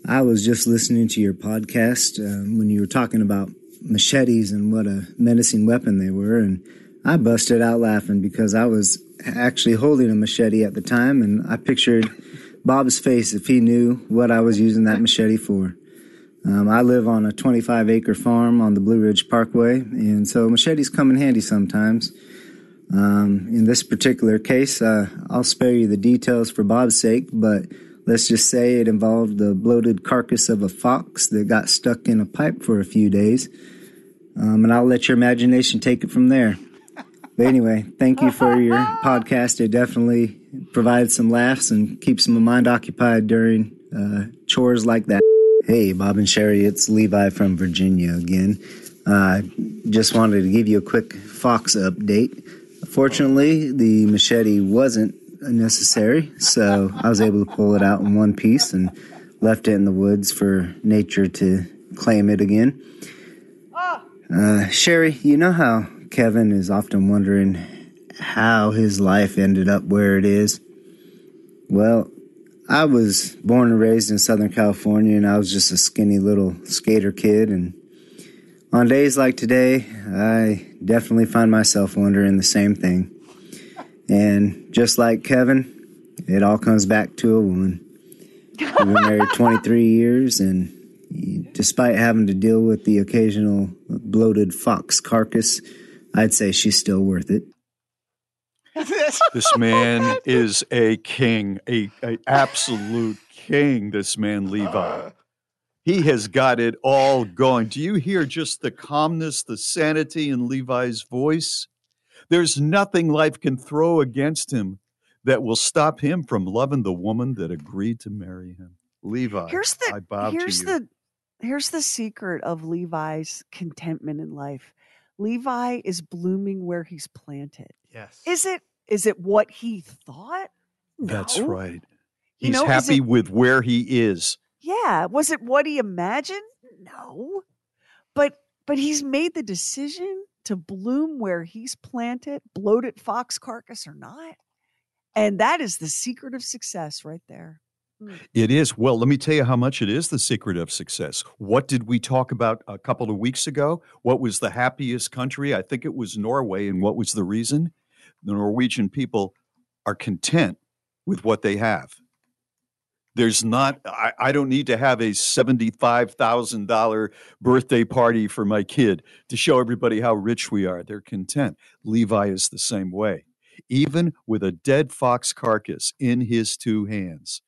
I was just listening to your podcast uh, when you were talking about machetes and what a menacing weapon they were, and I busted out laughing because I was actually holding a machete at the time, and I pictured Bob's face if he knew what I was using that machete for. Um, I live on a twenty-five acre farm on the Blue Ridge Parkway, and so machetes come in handy sometimes. Um, in this particular case, uh, I'll spare you the details for Bob's sake, but let's just say it involved the bloated carcass of a fox that got stuck in a pipe for a few days. Um, and I'll let your imagination take it from there. But anyway, thank you for your podcast. It definitely provides some laughs and keeps my mind occupied during uh, chores like that. Hey, Bob and Sherry, it's Levi from Virginia again. Uh, just wanted to give you a quick fox update. Fortunately, the machete wasn't necessary, so I was able to pull it out in one piece and left it in the woods for nature to claim it again. Uh, Sherry, you know how Kevin is often wondering how his life ended up where it is? Well, I was born and raised in Southern California, and I was just a skinny little skater kid, and on days like today, I definitely find myself wondering the same thing. And just like Kevin, it all comes back to a woman. We've been married twenty-three years, and despite having to deal with the occasional bloated fox carcass, I'd say she's still worth it. This man is a king, a, a absolute king, this man, Levi. He has got it all going. Do you hear just the calmness, the sanity in Levi's voice? There's nothing life can throw against him that will stop him from loving the woman that agreed to marry him. Levi, Here's the I bow here's to you. the here's the secret of Levi's contentment in life. Levi is blooming where he's planted. Yes. Is it is it what he thought? That's No. right. You He's know, is happy it- with where he is. Yeah. Was it what he imagined? No. But but he's made the decision to bloom where he's planted, bloated fox carcass or not. And that is the secret of success right there. It is. Well, let me tell you how much it is the secret of success. What did we talk about a couple of weeks ago? What was the happiest country? I think it was Norway. And what was the reason? The Norwegian people are content with what they have. There's not, I, I don't need to have a seventy-five thousand dollars birthday party for my kid to show everybody how rich we are. They're content. Levi is the same way. Even with a dead fox carcass in his two hands,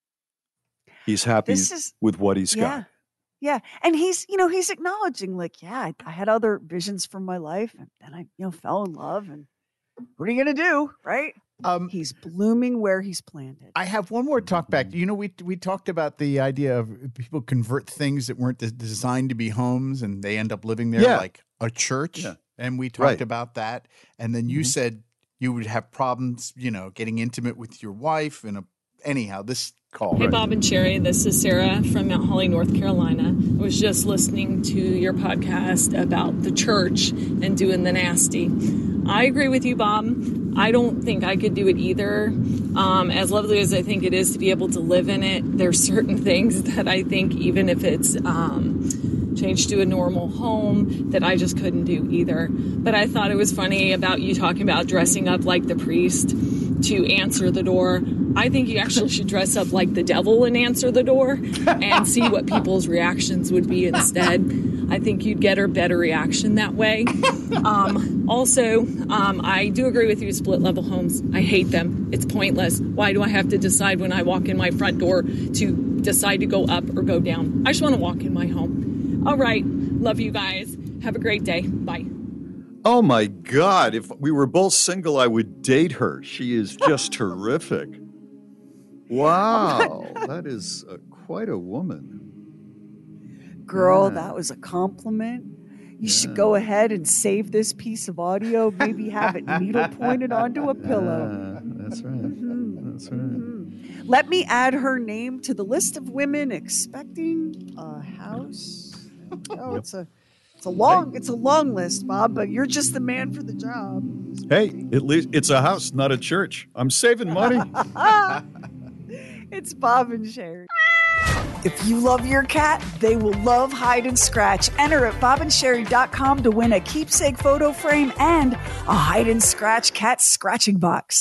he's happy This is- with what he's yeah. got. Yeah. And he's, you know, he's acknowledging like, yeah, I, I had other visions for my life and then I, you know, fell in love and what are you going to do? Right. Um, he's blooming where he's planted. I have one more talk back. You know, we we talked about the idea of people convert things that weren't des- designed to be homes and they end up living there, Yeah. like a church. Yeah. And we talked Right. about that. And then you Mhm. said you would have problems, you know, getting intimate with your wife. And a, anyhow, this call. Hey, Bob and Sherry. This is Sarah from Mount Holly, North Carolina. I was just listening to your podcast about the church and doing the nasty. I agree with you, Bob. I don't think I could do it either. Um, as lovely as I think it is to be able to live in it, there's certain things that I think, even if it's um, changed to a normal home, that I just couldn't do either. But I thought it was funny about you talking about dressing up like the priest to answer the door. I think you actually should dress up like the devil and answer the door and see what people's reactions would be instead. I think you'd get a better reaction that way. Um, also, um, I do agree with you, split level homes. I hate them. It's pointless. Why do I have to decide when I walk in my front door to decide to go up or go down? I just want to walk in my home. All right. Love you guys. Have a great day. Bye. Oh my God. If we were both single, I would date her. She is just terrific. Wow. That is uh, quite a woman. Girl, Yeah. that was a compliment. You should go ahead and save this piece of audio, maybe have it needle pointed onto a pillow. Yeah, that's right. That's right. Let me add her name to the list of women expecting a house. Oh, it's a it's a long it's a long list, Bob, but you're just the man for the job. Hey, at least it's a house, not a church. I'm saving money. It's Bob and Sherry. If you love your cat, they will love Hide and Scratch. Enter at bob and sherry dot com to win a keepsake photo frame and a Hide and Scratch cat scratching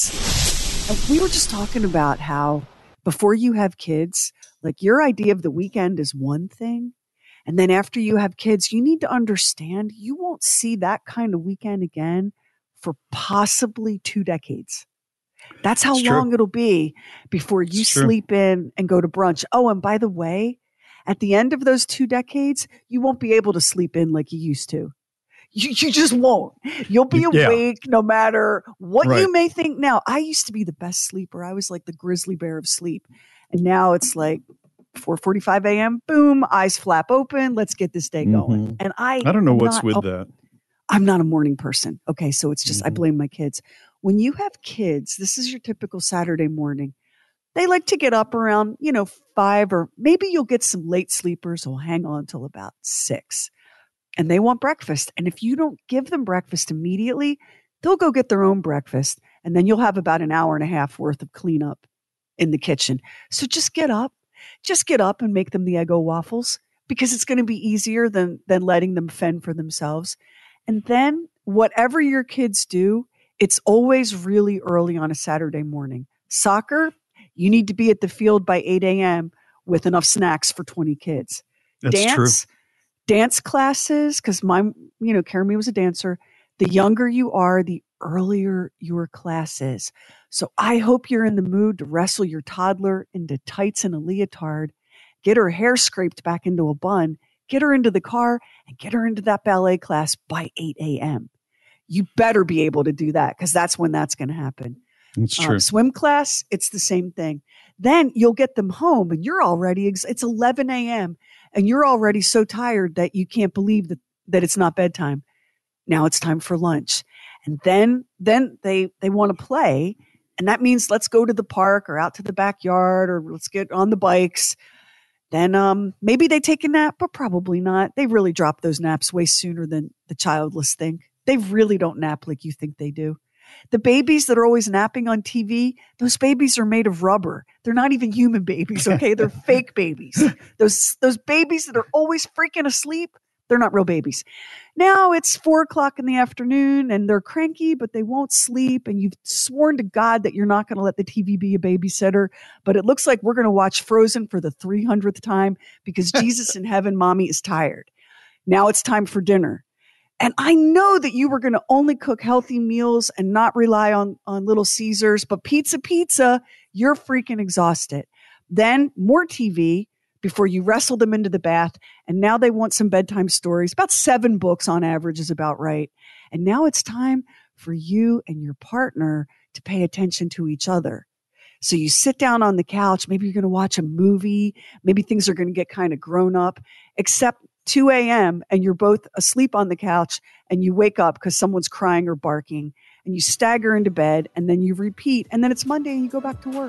box. And we were just talking about how before you have kids, like your idea of the weekend is one thing. And then after you have kids, you need to understand you won't see that kind of weekend again for possibly two decades. That's how It's long true. it'll be before you It's true. sleep in and go to brunch. Oh, and by the way, at the end of those two decades, you won't be able to sleep in like you used to. You, you just won't. You'll be Yeah. awake no matter what Right. you may think now. I used to be the best sleeper. I was like the grizzly bear of sleep. And now it's like four forty-five a.m. Boom, eyes flap open. Let's get this day going. Mhm. And I I don't know am what's not- with oh, that. I'm not a morning person. Okay, so it's just I Mhm. blame my kids. When you have kids, this is your typical Saturday morning. They like to get up around, you know, five, or maybe you'll get some late sleepers who'll hang on till about six. And they want breakfast. And if you don't give them breakfast immediately, they'll go get their own breakfast. And then you'll have about an hour and a half worth of cleanup in the kitchen. So just get up. Just get up and make them the Eggo waffles, because it's going to be easier than than letting them fend for themselves. And then whatever your kids do, it's always really early on a Saturday morning. Soccer, you need to be at the field by eight a.m. with enough snacks for twenty kids. That's dance, true. dance classes, because my, you know, Carmi was a dancer. The younger you are, the earlier your class is. So I hope you're in the mood to wrestle your toddler into tights and a leotard, get her hair scraped back into a bun, get her into the car, and get her into that ballet class by eight a.m. You better be able to do that, because that's when that's going to happen. It's Um, true. swim class, it's the same thing. Then you'll get them home and you're already, ex- it's eleven a.m. and you're already so tired that you can't believe that, that it's not bedtime. Now it's time for lunch. And then, then they, they want to play. And that means let's go to the park or out to the backyard, or let's get on the bikes. Then um, maybe they take a nap, but probably not. They really drop those naps way sooner than the childless think. They really don't nap like you think they do. The babies that are always napping on T V, those babies are made of rubber. They're not even human babies, okay? They're fake babies. Those those babies that are always freaking asleep, they're not real babies. Now it's four o'clock in the afternoon and they're cranky, but they won't sleep. And you've sworn to God that you're not going to let the T V be a babysitter. But it looks like we're going to watch Frozen for the three hundredth time because Jesus in heaven, mommy is tired. Now it's time for dinner. And I know that you were going to only cook healthy meals and not rely on, on Little Caesars, but pizza, pizza, you're freaking exhausted. Then more T V before you wrestle them into the bath. And now they want some bedtime stories. About seven books on average is about right. And now it's time for you and your partner to pay attention to each other. So you sit down on the couch. Maybe you're going to watch a movie. Maybe things are going to get kind of grown up, except two a.m. and you're both asleep on the couch and you wake up because someone's crying or barking and you stagger into bed and then you repeat. And then it's Monday and you go back to work.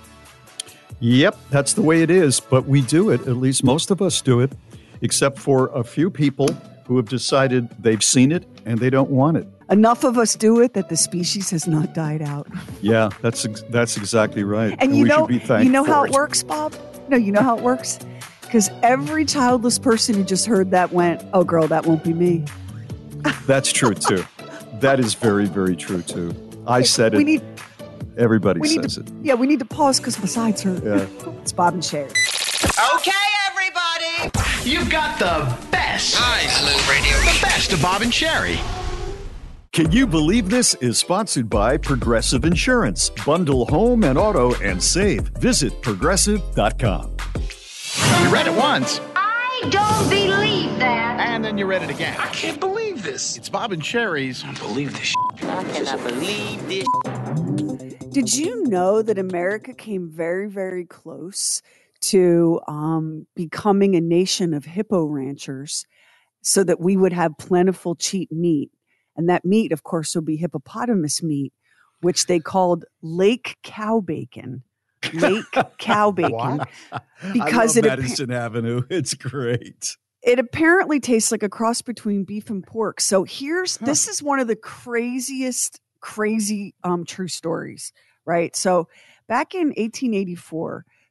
Yep, that's the way it is. But we do it. At least most of us do it, except for a few people who have decided they've seen it and they don't want it. Enough of us do it that the species has not died out. Yeah, that's ex- that's exactly right. And, you we know, should be thankful you know how for it works, Bob? No, you know how it works? Because every childless person who just heard that went, oh, girl, that won't be me. That's true, too. That is very, very true, too. I said it. We need, Everybody we need says to, it. yeah, we need to pause because my sides hurt. Yeah. It's Bob and Sherry. Okay, everybody, you've got the best. Nice. Radio. The best of Bob and Sherry. Can you believe this is sponsored by Progressive Insurance? Bundle home and auto and save. Visit progressive dot com. You read it once, I don't believe that. and then you read it again. I can't believe this. It's Bob and Sherry's. I don't believe this. I cannot believe this. Did you know that America came very, very close to um, becoming a nation of hippo ranchers so that we would have plentiful, cheap meat? And that meat, of course, would be hippopotamus meat, which they called lake cow bacon. Lake cow bacon. Because I it love appa- Madison Avenue. It's great. it apparently tastes like a cross between beef and pork. So here's this is one of the craziest, crazy um, true stories, right? So back in eighteen eighty-four,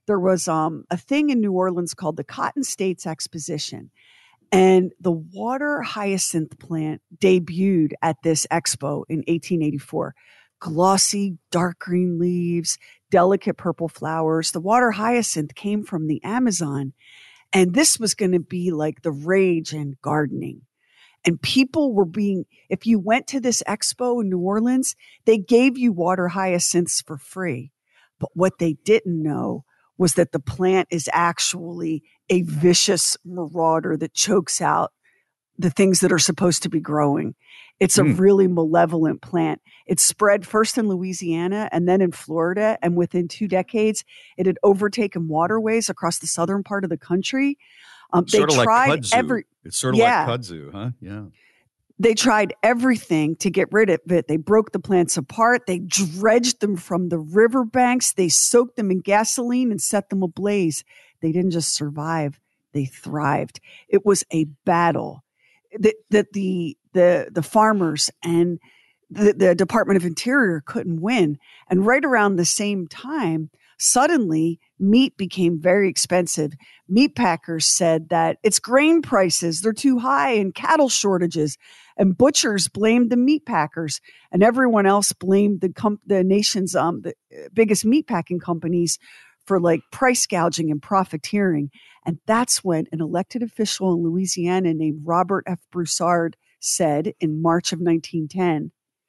there was um, a thing in New Orleans called the Cotton States Exposition. And the water hyacinth plant debuted at this expo in eighteen eighty-four. Glossy, dark green leaves, delicate purple flowers. The water hyacinth came from the Amazon. And this was going to be like the rage in gardening. And people were being, if you went to this expo in New Orleans, they gave you water hyacinths for free. But what they didn't know was that the plant is actually a vicious marauder that chokes out the things that are supposed to be growing. It's a mm. really malevolent plant. It spread first in Louisiana and then in Florida. And within two decades, it had overtaken waterways across the southern part of the country. Um, sort they of tried like kudzu. every, it's sort of yeah. like kudzu, huh? Yeah. They tried everything to get rid of it. They broke the plants apart. They dredged them from the riverbanks. They soaked them in gasoline and set them ablaze. They didn't just survive. They thrived. It was a battle that, that the, the, the farmers and the, the Department of Interior couldn't win. And right around the same time, suddenly meat became very expensive. Meat packers said that it's grain prices, they're too high, and cattle shortages. And butchers blamed the meat packers, and everyone else blamed the com- the nation's um, the biggest meat packing companies for like price gouging and profiteering. And that's when an elected official in Louisiana named Robert F. Broussard said in March of nineteen ten,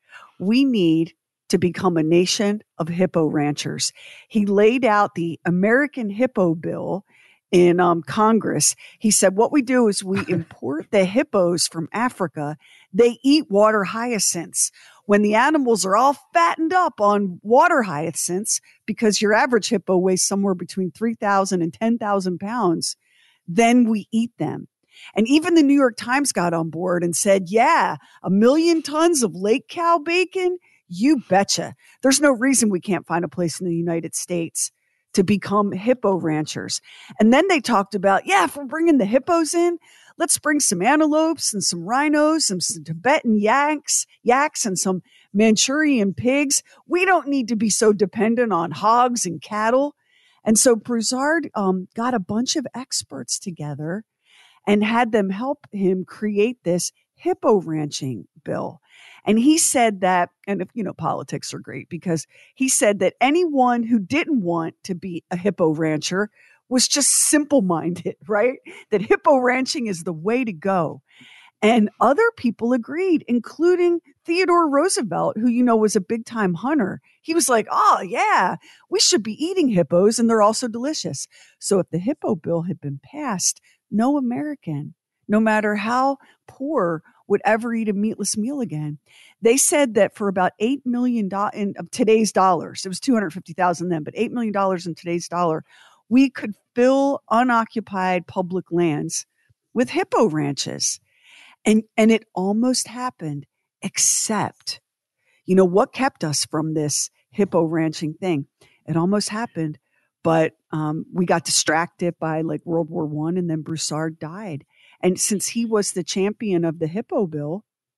we need to become a nation of hippo ranchers. He laid out the American Hippo Bill in um, Congress. He said, what we do is we import the hippos from Africa. They eat water hyacinths. When the animals are all fattened up on water hyacinths, because your average hippo weighs somewhere between three thousand and ten thousand pounds, then we eat them. And even the New York Times got on board and said, yeah, a million tons of lake cow bacon. You betcha. There's no reason we can't find a place in the United States to become hippo ranchers. And then they talked about, yeah, if we're bringing the hippos in, let's bring some antelopes and some rhinos and some Tibetan yaks, yaks and some Manchurian pigs. We don't need to be so dependent on hogs and cattle. And so Broussard um, got a bunch of experts together and had them help him create this hippo ranching bill. And he said that, and if, you know, politics are great, because he said that anyone who didn't want to be a hippo rancher was just simple-minded, right? That hippo ranching is the way to go. And other people agreed, including Theodore Roosevelt, who, you know, was a big-time hunter. He was like, oh, yeah, we should be eating hippos, and they're also delicious. So if the hippo bill had been passed, no American, no matter how poor, would ever eat a meatless meal again. They said that for about eight million dollars in of today's dollars, it was two hundred fifty thousand then, but eight million dollars in today's dollar, we could fill unoccupied public lands with hippo ranches. And, and it almost happened, except, you know, what kept us from this hippo ranching thing? It almost happened, but um, we got distracted by like World War One, and then Broussard died. And since he was the champion of the hippo bill,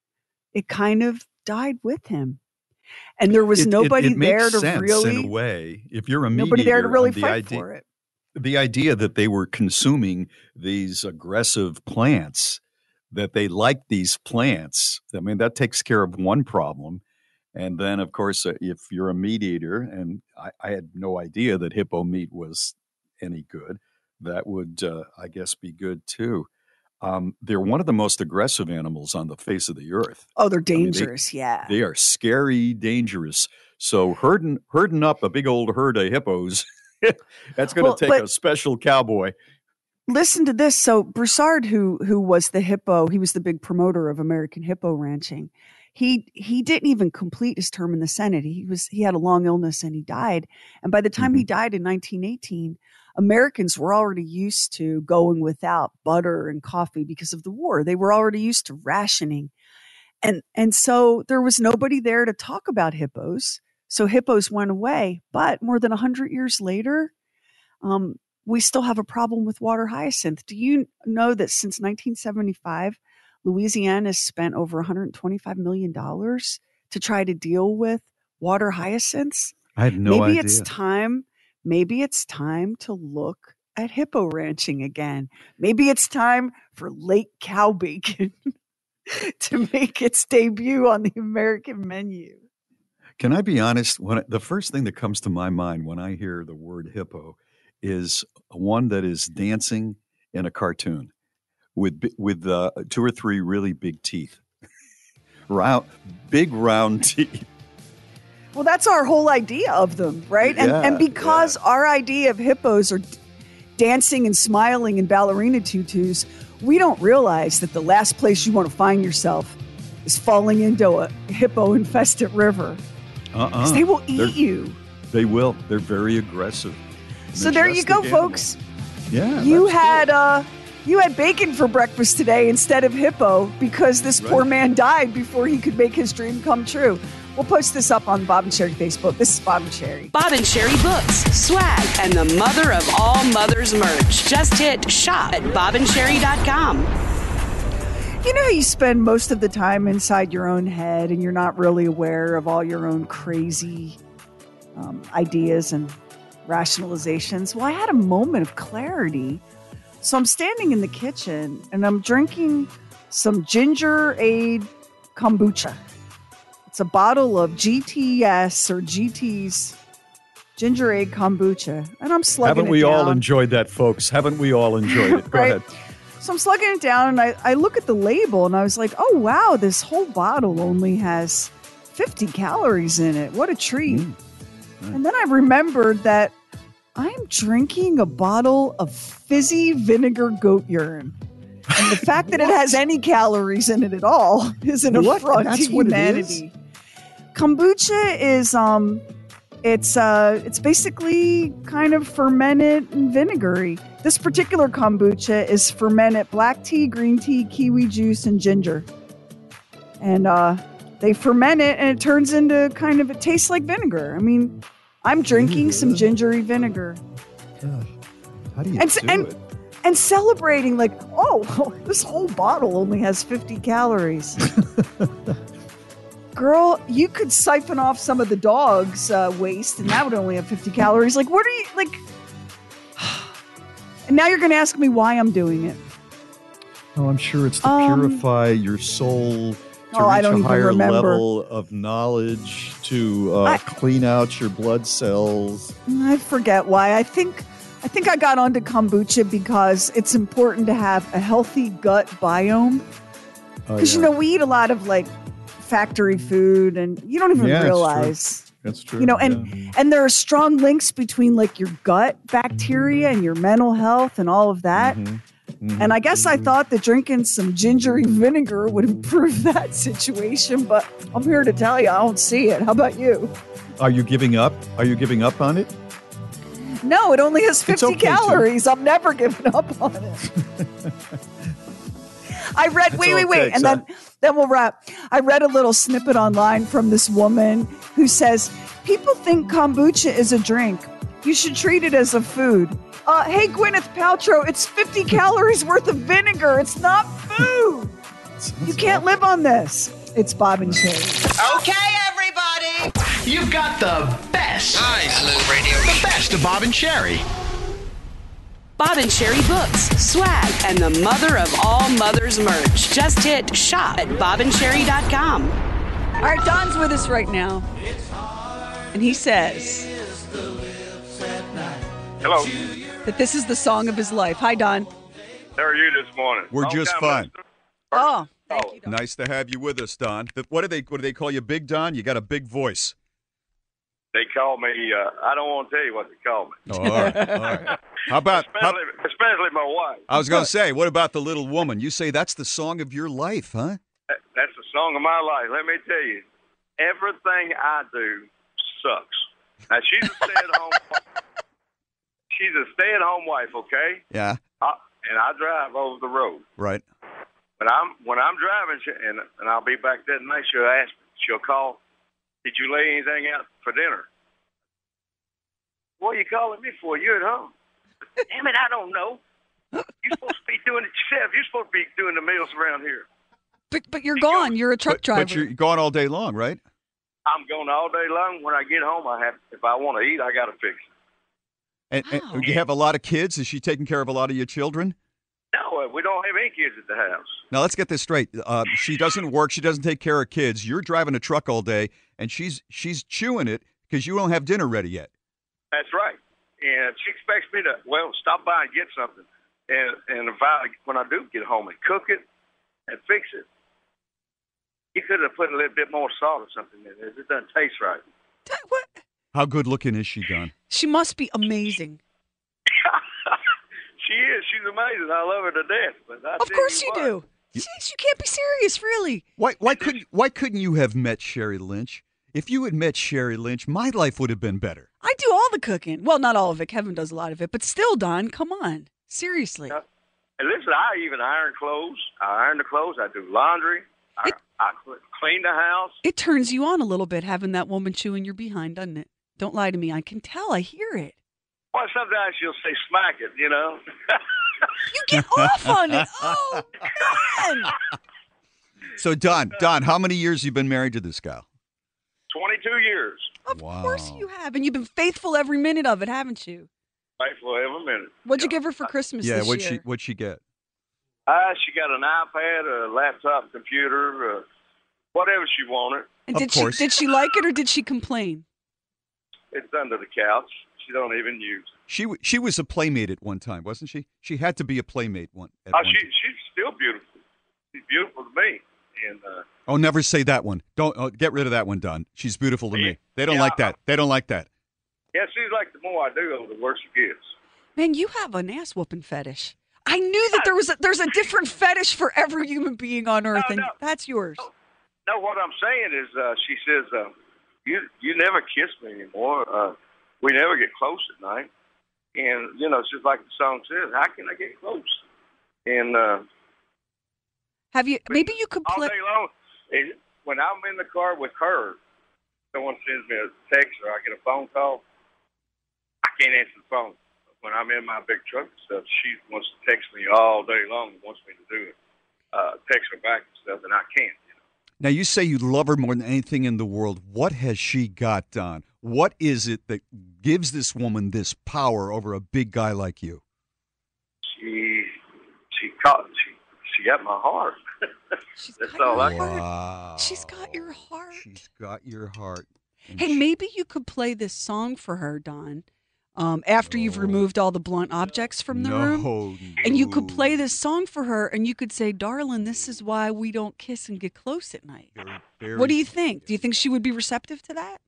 it kind of died with him. And there was it, nobody it, it there makes to sense really, in a way. If you're a nobody there to mediator, really the fight idea, for it. The idea that they were consuming these aggressive plants, that they liked these plants, I mean, that takes care of one problem. And then, of course, uh, if you're a mediator, and I, I had no idea that hippo meat was any good, that would, uh, I guess, be good too. Um, they're one of the most aggressive animals on the face of the earth. Oh, they're I mean, dangerous, they, yeah. They are scary, dangerous. So herding, herding up a big old herd of hippos, that's going to Well, take but- a special cowboy. Listen to this. So Broussard, who who was the hippo, he was the big promoter of American hippo ranching. He he didn't even complete his term in the Senate. He was he had a long illness and he died. And by the time Mm-hmm. he died in nineteen eighteen, Americans were already used to going without butter and coffee because of the war. They were already used to rationing. And and so there was nobody there to talk about hippos. So hippos went away. But more than one hundred years later, um, we still have a problem with water hyacinth. Do you know that since nineteen seventy-five, Louisiana has spent over one hundred twenty-five million dollars to try to deal with water hyacinths? I had no maybe idea. it's time. maybe it's time to look at hippo ranching again. Maybe it's time for Lake Cow Bacon to make its debut on the American menu. Can I be honest? When the first thing that comes to my mind when I hear the word hippo is one that is dancing in a cartoon with bi- with uh, two or three really big teeth, round, big round teeth. Well, that's our whole idea of them, right? And Yeah, and because our idea of hippos are d- dancing and smiling in ballerina tutus, we don't realize that the last place you want to find yourself is falling into a hippo-infested river. Uh-uh. 'Cause they will eat They're- you. They will. They're very aggressive. So there you go, Majestic animal. folks. Yeah. You that's had uh, you had bacon for breakfast today instead of hippo because this poor Right. man died before he could make his dream come true. We'll post this up on Bob and Sherry Facebook. This is Bob and Sherry. Bob and Sherry books, swag, and the mother of all mothers merch. Just hit shop at bob and sherry dot com. You know how you spend most of the time inside your own head and you're not really aware of all your own crazy um, ideas and rationalizations? Well, I had a moment of clarity. So I'm standing in the kitchen and I'm drinking some ginger aid kombucha. It's a bottle of G T S or G T's ginger aid kombucha. And I'm slugging Haven't we it down. all enjoyed that, folks? Haven't we all enjoyed it? Go Right. ahead. So I'm slugging it down and I, I look at the label and I was like, oh, wow, this whole bottle only has fifty calories in it. What a treat. Mm. And then I remembered that I'm drinking a bottle of fizzy vinegar goat urine. And the fact that it has any calories in it at all is an What? affront That's to what it humanity. Kombucha is um it's uh it's basically kind of fermented and vinegary. This particular kombucha is fermented black tea, green tea, kiwi juice, and ginger. And uh they ferment it and it turns into kind of, it tastes like vinegar. I mean, I'm drinking some gingery vinegar. How do you And, do and, it? and celebrating like, oh, this whole bottle only has fifty calories. Girl, you could siphon off some of the dog's uh, waste and that would only have fifty calories. Like, what are you, like... And now you're going to ask me why I'm doing it. Oh, I'm sure it's to Um, purify your soul, to oh, I reach don't a even higher remember. level of knowledge, to uh, I- clean out your blood cells. I forget why. I think I think I got onto kombucha because it's important to have a healthy gut biome. Oh, Because yeah. you know we eat a lot of like factory food, and you don't even Yeah, it's true. realize. That's true. You know, and yeah. and there are strong links between like your gut bacteria and your mental health and all of that. Mhm. Mhm. And I guess I thought that drinking some gingery vinegar would improve that situation, but I'm here to tell you I don't see it. How about you? Are you giving up? Are you giving up on it? No, it only has It's fifty okay to. calories. I'm never giving up on it. I read, That's wait, all wait, it wait, takes, and then then we'll wrap. I read a little snippet online from this woman who says, people think kombucha is a drink. You should treat it as a food. Uh, hey, Gwyneth Paltrow, it's fifty calories worth of vinegar. It's not food. You can't live on this. It's Bob and Sherry. Okay, everybody. You've got the best. Nice. Radio. The best of Bob and Sherry. Bob and Sherry books, swag, and the mother of all mothers merch. Just hit shop at bob and sherry dot com. All right, Don's with us right now. And he says Hello. that this is the song of his life. Hi, Don. How are you this morning? We're Long just time fine. listener. Oh, Nice to have you with us, Don. The- What do they what do they call you, Big Don? You got a big voice. They call me, uh, I don't want to tell you what they call me. Oh, all right, all right. How about? How, Especially, especially my wife. I was going to say, what about the little woman? You say that's the song of your life, huh? That- That's the song of my life. Let me tell you, everything I do sucks. Now, she's a stay-at-home She's a stay-at-home wife, okay? Yeah. I, and I drive over the road. Right. But I'm when I'm driving, she, and and I'll be back that night. She'll ask, she'll call, "Did you lay anything out for dinner?" What are you calling me for? You're at home. Damn it, I don't know. You're supposed to be doing it yourself. You're supposed to be doing the meals around here. But but you're gone. You're a truck But, driver. but you're gone all day long, right? I'm going all day long. When I get home, I have. If I want to eat, I got to fix it. And, and you have a lot of kids? Is she taking care of a lot of your children? No, uh, we don't have any kids at the house. Now, let's get this straight. Uh, she doesn't work. She doesn't take care of kids. You're driving a truck all day, and she's she's chewing it because you don't have dinner ready yet. That's right. And she expects me to, well, stop by and get something. And and if I, when I do get home and cook it and fix it, you could have put a little bit more salt or something in it. It doesn't taste right. What? How good looking is she, Don? She must be amazing. She is. She's amazing. I love her to death. But I Of tell course you you what, do. Jeez, you can't be serious, really. Why why couldn't why couldn't you have met Sherry Lynch? If you had met Sherry Lynch, my life would have been better. I do all the cooking. Well, not all of it. Kevin does a lot of it. But still, Don, come on. Seriously. And listen, I even iron clothes. I iron the clothes. I do laundry. I, I clean the house. It turns you on a little bit having that woman chewing your behind, doesn't it? Don't lie to me. I can tell. I hear it. Well, sometimes she'll say smack it, you know. You get off on it. Oh, man. So, Don, Don, how many years you been married to this gal? twenty-two years. Of course you have. And you've been faithful every minute of it, haven't you? Faithful every minute. What'd you give her for Christmas Yeah, this what'd year? she what'd she get? Uh, she got an iPad, a laptop, computer, uh, whatever she wanted. And did she did she like it or did she complain? It's under the couch. She don't even use it. She w- she was a playmate at one time, wasn't she? She had to be a playmate one. At Oh, one she time. she's still beautiful. She's beautiful to me. And uh, Oh, never say that one. Don't oh, get rid of that one, Don. She's beautiful to me. They don't Yeah, like that. They don't like that. yeah, she's like the more I do, the worse it gets. Man, you have an ass whooping fetish. I knew that there was a, there's a different fetish for every human being on earth, and that's yours. No, what I'm saying is, uh, she says, uh, "You you never kiss me anymore. Uh, we never get close at night." And you know, it's just like the song says, "How can I get close?" And uh, Have you? Maybe you could all play. day long, it, when I'm in the car with her, someone sends me a text or I get a phone call, I can't answer the phone. When I'm in my big truck and stuff, she wants to text me all day long and wants me to do it. Uh, text her back and stuff, and I can't. Now, you say you love her more than anything in the world. What has she got, Don? What is it that gives this woman this power over a big guy like you? She she caught she she got my heart. That's all I got. Wow. She's got your heart. She's got your heart. Hey, maybe you could play this song for her, Don. Um, after you've removed all the blunt objects from the No, room, and you could play this song for her, and you could say, "Darling, this is why we don't kiss and get close at night." very- What do you think? Do you think she would be receptive to that?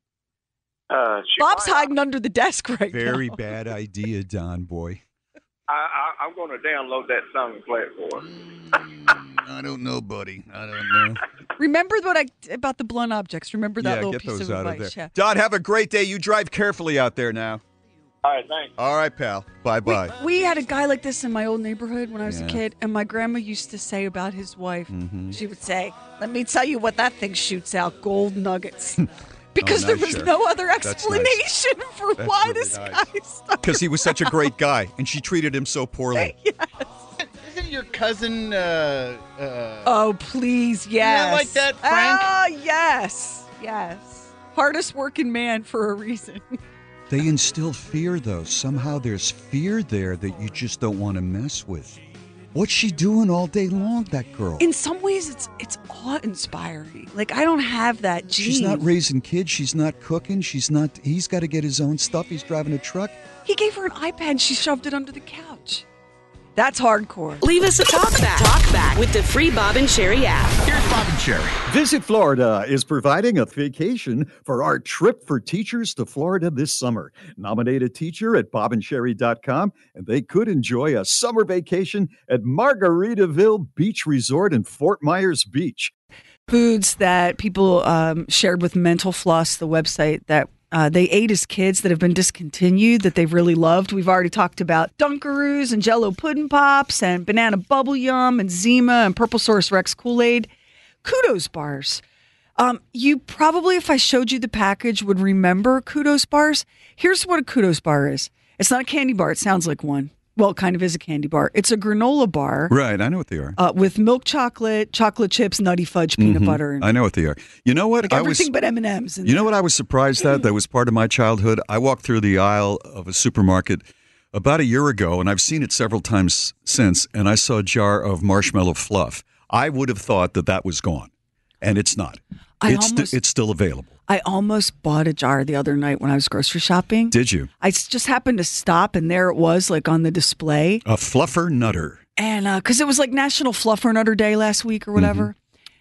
Uh, she Bob's might. hiding under the desk right Very now. bad idea, Don boy. I, I, I'm going to download that song and play it for her. I don't know, buddy. I don't know. Remember what I about the blunt objects? Remember that yeah, little get piece those of out advice? of there. Yeah. Don, have a great day. You drive carefully out there now. All right, thanks. All right, pal. Bye-bye. We had a guy like this in my old neighborhood when I was Yeah. a kid, and my grandma used to say about his wife, Mhm. she would say, "Let me tell you what that thing shoots out, gold nuggets." Because Oh, there nice, was Sharon. no other That's nice. explanation for That's why really this nice. guy stuck. Because he was such a great guy, and she treated him so poorly. Isn't your cousin? Uh, uh, Oh, please, yes. not like that, Frank? Oh, yes, yes. Hardest working man for a reason. They instill fear, though. Somehow there's fear there that you just don't want to mess with. What's she doing all day long, that girl? In some ways, it's it's awe-inspiring. Like, I don't have that gene. She's not raising kids. She's not cooking. She's not. He's got to get his own stuff. He's driving a truck. He gave her an iPad and she shoved it under the couch. That's hardcore. Leave us a talk back. Talk back with the free Bob and Sherry app. Here's Bob and Sherry. Visit Florida is providing a vacation for our trip for teachers to Florida this summer. Nominate a teacher at bob and sherry dot com, and they could enjoy a summer vacation at Margaritaville Beach Resort in Fort Myers Beach. Foods that people um, shared with Mental Floss, the website that uh, they ate as kids that have been discontinued that they've really loved. We've already talked about Dunkaroos and Jello Pudding Pops and Banana Bubble Yum and Zima and Purple Source Rex Kool-Aid. Kudos bars. Um, you probably, if I showed you the package, would remember Kudos bars. Here's what a Kudos bar is. It's not a candy bar. It sounds like one. well, it kind of is a candy bar. It's a granola bar. Right, I know what they are. Uh, with milk chocolate, chocolate chips, nutty fudge, peanut Mhm. butter. And I know what they are. You know what? like I was. everything but M and M's. You know what I was surprised at? That was part of my childhood. I walked through the aisle of a supermarket about a year ago, and I've seen it several times since, and I saw a jar of marshmallow fluff. I would have thought that that was gone, and it's not. I It's st- almost- it's still available. I almost bought a jar the other night when I was grocery shopping. Did you? I s- just happened to stop, and there it was, like on the display. A fluffer nutter. And because it was like National Fluffer Nutter Day last week or whatever.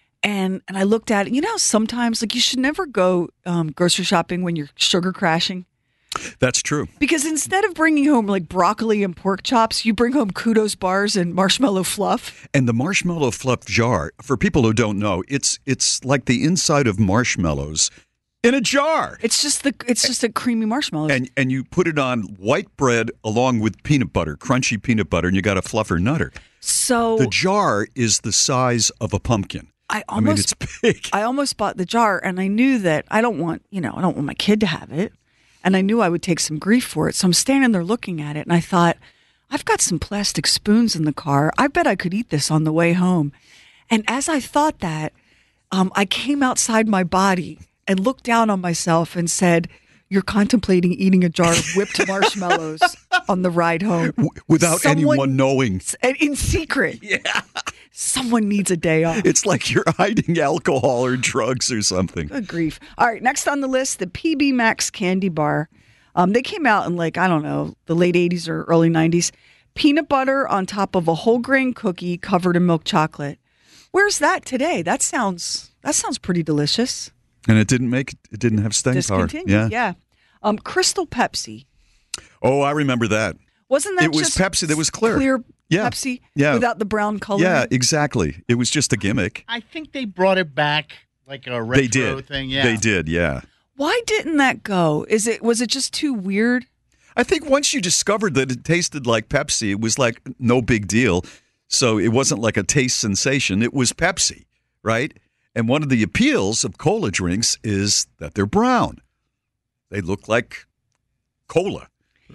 And and I looked at it. You know, how sometimes like you should never go um, grocery shopping when you're sugar crashing. That's true. Because instead of bringing home like broccoli and pork chops, you bring home Kudos bars and marshmallow fluff. And the marshmallow fluff jar, for people who don't know, it's it's like the inside of marshmallows in a jar. It's just the it's just a creamy marshmallow. And and you put it on white bread along with peanut butter, crunchy peanut butter, and you got a fluffer nutter. So The jar is the size of a pumpkin. I I mean, almost it's big. I almost bought the jar, and I knew that I don't want you know I don't want my kid to have it, and I knew I would take some grief for it. So I'm standing there looking at it, and I thought, I've got some plastic spoons in the car. I bet I could eat this on the way home. And as I thought that, um, I came outside my body and looked down on myself and said, "You're contemplating eating a jar of whipped marshmallows on the ride home Without Someone- anyone knowing. and in secret." Yeah. Someone needs a day off. It's like you're hiding alcohol or drugs or something. Good grief. All right, next on the list, the P B Max candy bar. Um, they came out in like, I don't know, the late eighties or early nineties. Peanut butter on top of a whole grain cookie covered in milk chocolate. Where's that today? That sounds that sounds pretty delicious. And it didn't make it didn't have staying power. Discontinued, Yeah. yeah. Um, Crystal Pepsi. Oh, I remember that. Wasn't that It was just Pepsi that was clear. Clear Yeah. Pepsi Yeah. without the brown color? Yeah, exactly. It was just a gimmick. I think they brought it back like a retro They did. thing. Yeah, They did, yeah. Why didn't that go? Is it was it just too weird? I think once you discovered that it tasted like Pepsi, it was like no big deal. So it wasn't like a taste sensation. It was Pepsi, right? And one of the appeals of cola drinks is that they're brown. They look like cola.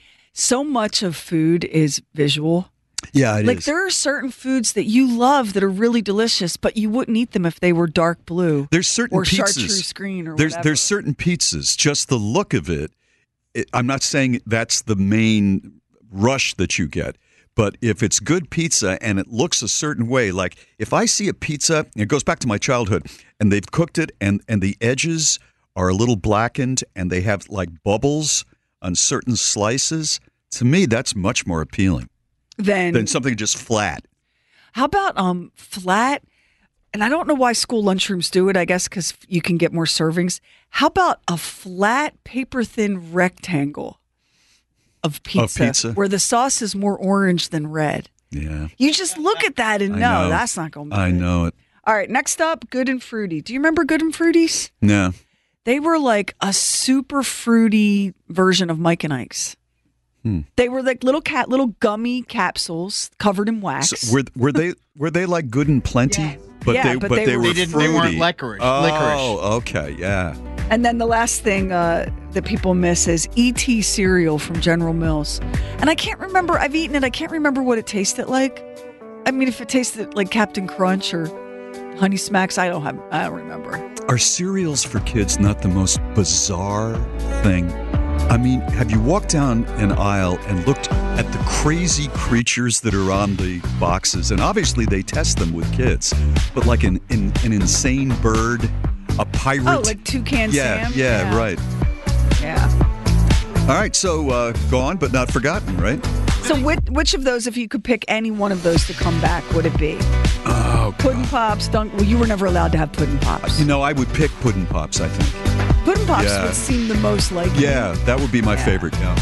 So much of food is visual. Yeah, it like is. there are certain foods that you love that are really delicious, but you wouldn't eat them if they were dark blue. There's certain or pizzas. chartreuse green or there's whatever. there's certain pizzas. Just the look of it, it. I'm not saying that's the main rush that you get, but if it's good pizza and it looks a certain way, like if I see a pizza, it goes back to my childhood, and they've cooked it and and the edges are a little blackened and they have like bubbles on certain slices. To me, that's much more appealing Then than something just flat. how about um flat? And I don't know why school lunchrooms do it. I guess because you can get more servings. How about a flat paper thin rectangle of pizza, pizza? where the sauce is more orange than red? Yeah, You just look at that and I know, know. that's not going to be I good. know it. All right, next up, Good and Fruity. Do you remember Good and Fruities? No. They were like a super fruity version of Mike and Ike's. Hmm. They were like little cat, little gummy capsules covered in wax. So were were they were they like Good and Plenty? But Yeah, they but but they they, were- were They didn't- fruity. they weren't licorice- Oh, licorice. okay, yeah. And then the last thing uh, that people miss is E T cereal from General Mills. And I can't remember, I've eaten it, I can't remember what it tasted like. I mean, if it tasted like Captain Crunch or Honey Smacks, I don't have, I don't remember. Are cereals for kids not the most bizarre thing? I mean, have you walked down an aisle and looked at the crazy creatures that are on the boxes? And obviously they test them with kids, but like an an, an insane bird, a pirate. Oh, like Toucan yeah, Sam? Yeah, Yeah. right. Yeah. All right, so uh, gone but not forgotten, right? So which, which of those, if you could pick any one of those to come back, would it be? Oh, Pudding Pops, Dunk. Well, you were never allowed to have Pudding Pops. you know, I would pick Pudding Pops, I think. Pudding Pops Yeah. would seem the most like. Yeah, that would be my favorite, yeah.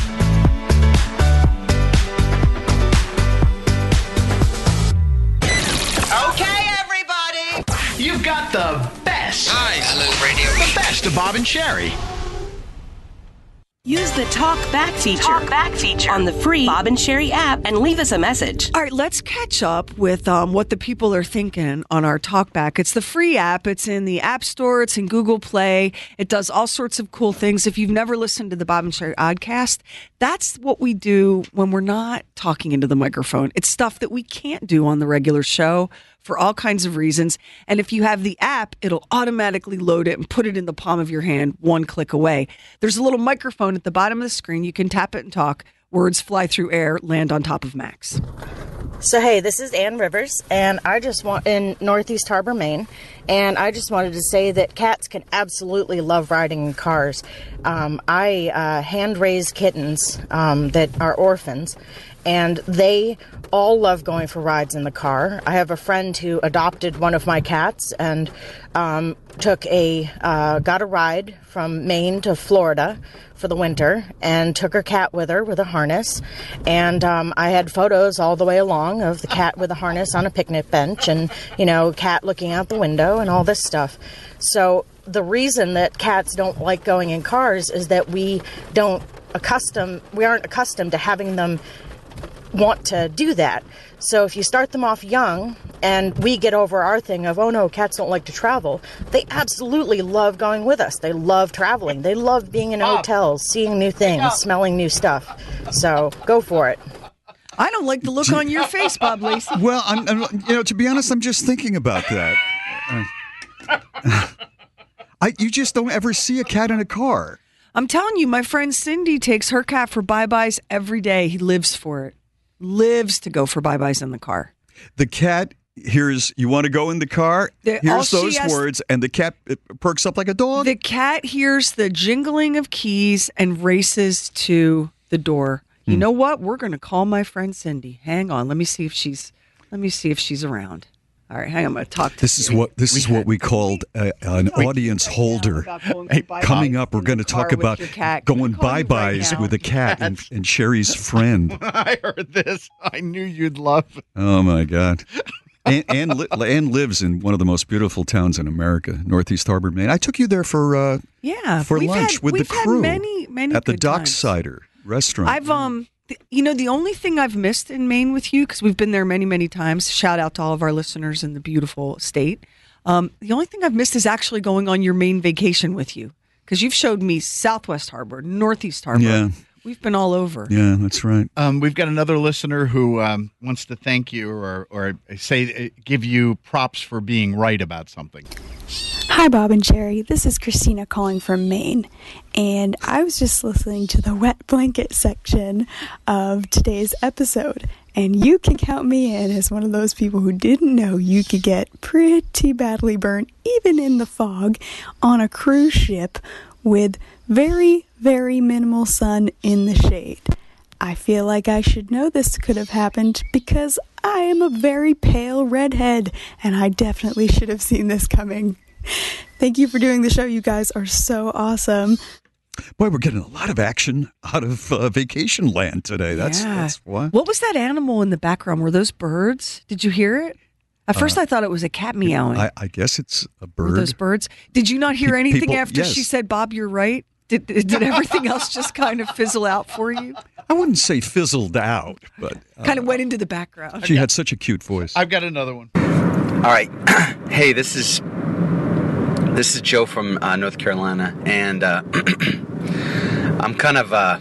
Okay, everybody. You've got the best. Hi, hello, radio. The best of Bob and Sherry. Use the Talk Back feature, Talk Back feature on the free Bob and Sherry app and leave us a message. All right, let's catch up with um, what the people are thinking on our Talkback. It's the free app. It's in the App Store. It's in Google Play. It does all sorts of cool things. If you've never listened to the Bob and Sherry Oddcast, that's what we do when we're not talking into the microphone. It's stuff that we can't do on the regular show for all kinds of reasons. And if you have the app, it'll automatically load it and put it in the palm of your hand, one click away. There's a little microphone at the bottom of the screen. You can tap it and talk. Words fly through air, land on top of Max. So, hey, this is Ann Rivers, and I just want in Northeast Harbor, Maine, and I just wanted to say that cats can absolutely love riding in cars. Um, I uh, hand-raise kittens um, that are orphans, and they all love going for rides in the car. I have a friend who adopted one of my cats and um, took a uh, got a ride from Maine to Florida for the winter and took her cat with her with a harness. And um, I had photos all the way along of the cat with a harness on a picnic bench and, you know, cat looking out the window and all this stuff. So the reason that cats don't like going in cars is that we don't accustom, we aren't accustomed to having them want to do that. So if you start them off young and we get over our thing of, oh no, cats don't like to travel, they absolutely love going with us. They love traveling. They love being in hotels, seeing new things, smelling new stuff. So go for it. I don't like the look on your face, Bob Lacey. Well, I'm, I'm, you know, to be honest, I'm just thinking about that. Uh, I, you just don't ever see a cat in a car. I'm telling you, my friend Cindy takes her cat for bye-byes every day. He lives for it. Lives to go for bye-byes in the car. The cat hears, you want to go in the car? The, hears those has, words, and the cat perks up like a dog? The cat hears the jingling of keys and races to the door. You Hmm. know what? We're going to call my friend Cindy. Hang on. Let me see if she's, let me see if she's around. All right, hang on. I'm going to talk to This is what this is what we called a, an audience holder. Hey, coming up, we're going to talk about going bye-byes with a cat and, and Sherry's friend. I heard this. I knew you'd love it. Oh my God! Ann, Ann, li- Ann lives in one of the most beautiful towns in America, Northeast Harbor, Maine. I took you there for uh, yeah for we've lunch had, with we've the had crew many many at the good times. Docksider restaurant. I've um, th- you know, the only thing I've missed in Maine with you, because we've been there many many times. Shout out to all of our listeners in the beautiful state. Um, the only thing I've missed is actually going on your Maine vacation with you, because you've showed me Southwest Harbor, Northeast Harbor. Yeah. We've been all over. Yeah, that's right. Um, we've got another listener who um, wants to thank you or, or say give you props for being right about something. Hi, Bob and Sherry. This is Christina calling from Maine, and I was just listening to the wet blanket section of today's episode, and you can count me in as one of those people who didn't know you could get pretty badly burnt, even in the fog, on a cruise ship with very, very minimal sun in the shade. I feel like I should know this could have happened because I am a very pale redhead, and I definitely should have seen this coming. Thank you for doing the show. You guys are so awesome. Boy, we're getting a lot of action out of uh, vacation land today. That's Yeah. that's what. What was that animal in the background? Were those birds? Did you hear it? At first, Uh, I thought it was a cat meowing. I, I guess it's a Were bird. those birds? Did you not hear Pe- anything people- after yes. she said, "Bob, you're right"? Did did everything else just kind of fizzle out for you? I wouldn't say fizzled out, but uh, Kind of went into the background. she had such a cute voice. I've got another one. All right. Hey, this is this is Joe from uh, North Carolina, and uh, I'm kind of uh,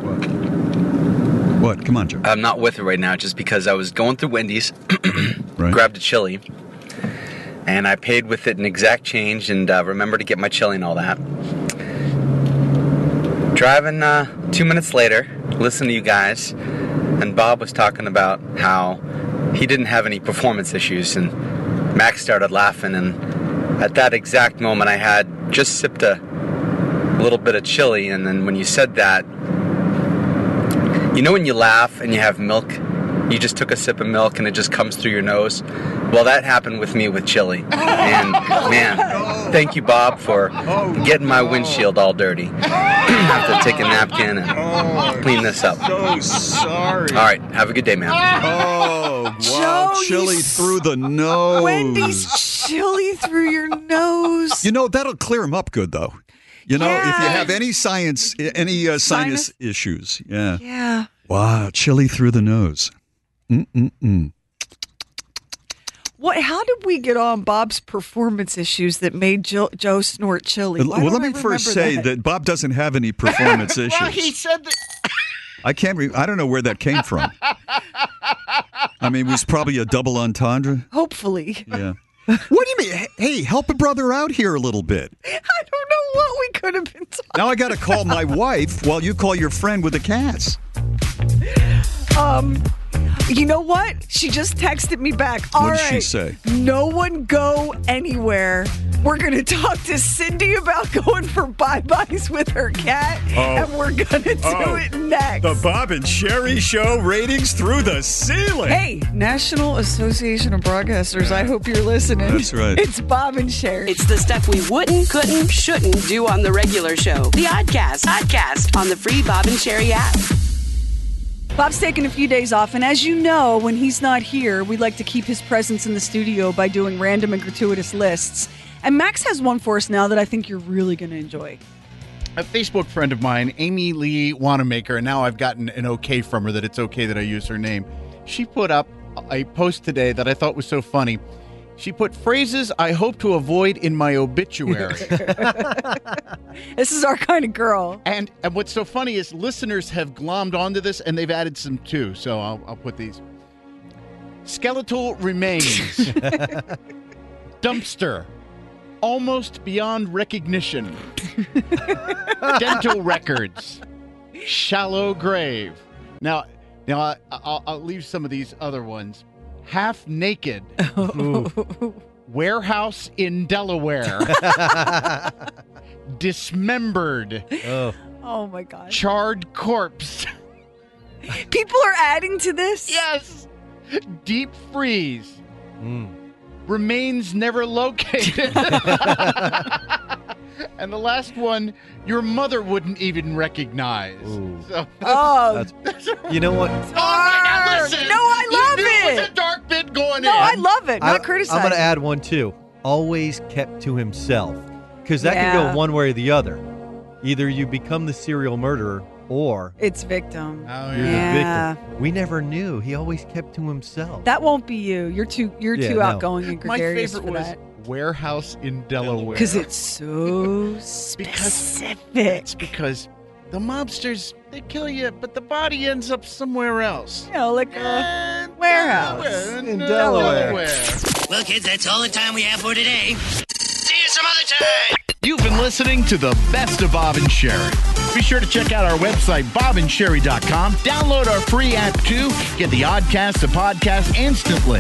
what? Come on, Joe. I'm not with it right now, just because I was going through Wendy's, Right. grabbed a chili, and I paid with it an exact change, and uh, remember to get my chili and all that. Driving uh, two minutes later, listen to you guys, and Bob was talking about how he didn't have any performance issues, and Max started laughing, and at that exact moment I had just sipped a little bit of chili, and then when you said that, you know when you laugh and you have milk, you just took a sip of milk and it just comes through your nose? Well, that happened with me with chili. And man, thank you, Bob, for getting my windshield all dirty. I have to take a napkin and clean this up. So sorry. All right, have a good day, man. Oh, wow. Joe, you chili s- through the nose. Wendy's chili through your nose. You know, that'll clear him up good, though. You know, Yeah. if you have any science, any uh, sinus, Sinus? issues, yeah. Yeah. Wow, chili through the nose. Mm-mm-mm. What? How did we get on Bob's performance issues that made Joe, Joe snort chili? Why Well, don't let I me first remember say that? that Bob doesn't have any performance issues. Well, he said that. I can't. Re- I don't know where that came from. I mean, it was probably a double entendre. Hopefully. Yeah. What do you mean? Hey, help a brother out here a little bit. I don't know what we could have been talking. Now I got to call my wife while you call your friend with the cats. Um, you know what? She just texted me back. All What did right, she say? no one go anywhere. We're going to talk to Cindy about going for bye-byes with her cat, Oh. and we're going to do Oh. it next. The Bob and Sherry Show ratings through the ceiling. Hey, National Association of Broadcasters, I hope you're listening. That's right. It's Bob and Sherry. It's the stuff we wouldn't, couldn't, shouldn't do on the regular show. The Oddcast. Oddcast on the free Bob and Sherry app. Bob's taking a few days off, and as you know, when he's not here, we like to keep his presence in the studio by doing random and gratuitous lists. And Max has one for us now that I think you're really going to enjoy. A Facebook friend of mine, Amy Lee Wanamaker, and now I've gotten an okay from her that it's okay that I use her name. She put up a post today that I thought was so funny. She put phrases I hope to avoid in my obituary. This is our kind of girl. And and what's so funny is listeners have glommed onto this and they've added some too. So I'll, I'll put these. Skeletal remains. Dumpster. Almost beyond recognition. Dental records. Shallow grave. Now, now I, I'll, I'll leave some of these other ones. Half naked. Warehouse in Delaware. Dismembered. Oh. Oh my gosh. Charred corpse. People are adding to this? Yes. Deep freeze. Mm. Remains never located. And the last one, your mother wouldn't even recognize. So, Oh. That's, you know what? all right, now listen. No, I love you knew it. It was a dark bit going No, in. I love it. Not I, criticizing. I'm going to add one too. Always kept to himself. Because that Yeah. can go one way or the other. Either you become the serial murderer or It's victim. Oh, you're yeah. the victim. We never knew. He always kept to himself. That won't be you. You're too you're Yeah, too no. outgoing and My gregarious favorite for was that. warehouse in Delaware. Because it's so specific. It's because the mobsters, they kill you, but the body ends up somewhere else. You know, like a And warehouse. Delaware, in uh, Delaware. Well, kids, that's all the time we have for today. See you some other time. You've been listening to the best of Bob and Sherry. Be sure to check out our website, bob and sherry dot com. Download our free app, too. Get the Oddcast, the podcast instantly.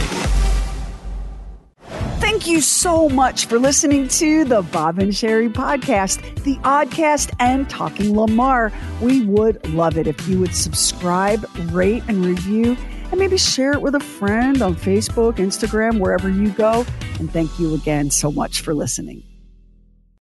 Thank you so much for listening to the Bob and Sherry podcast, the Oddcast, and Talking Lamar. We would love it if you would subscribe, rate, and review, and maybe share it with a friend on Facebook, Instagram, wherever you go. And thank you again so much for listening.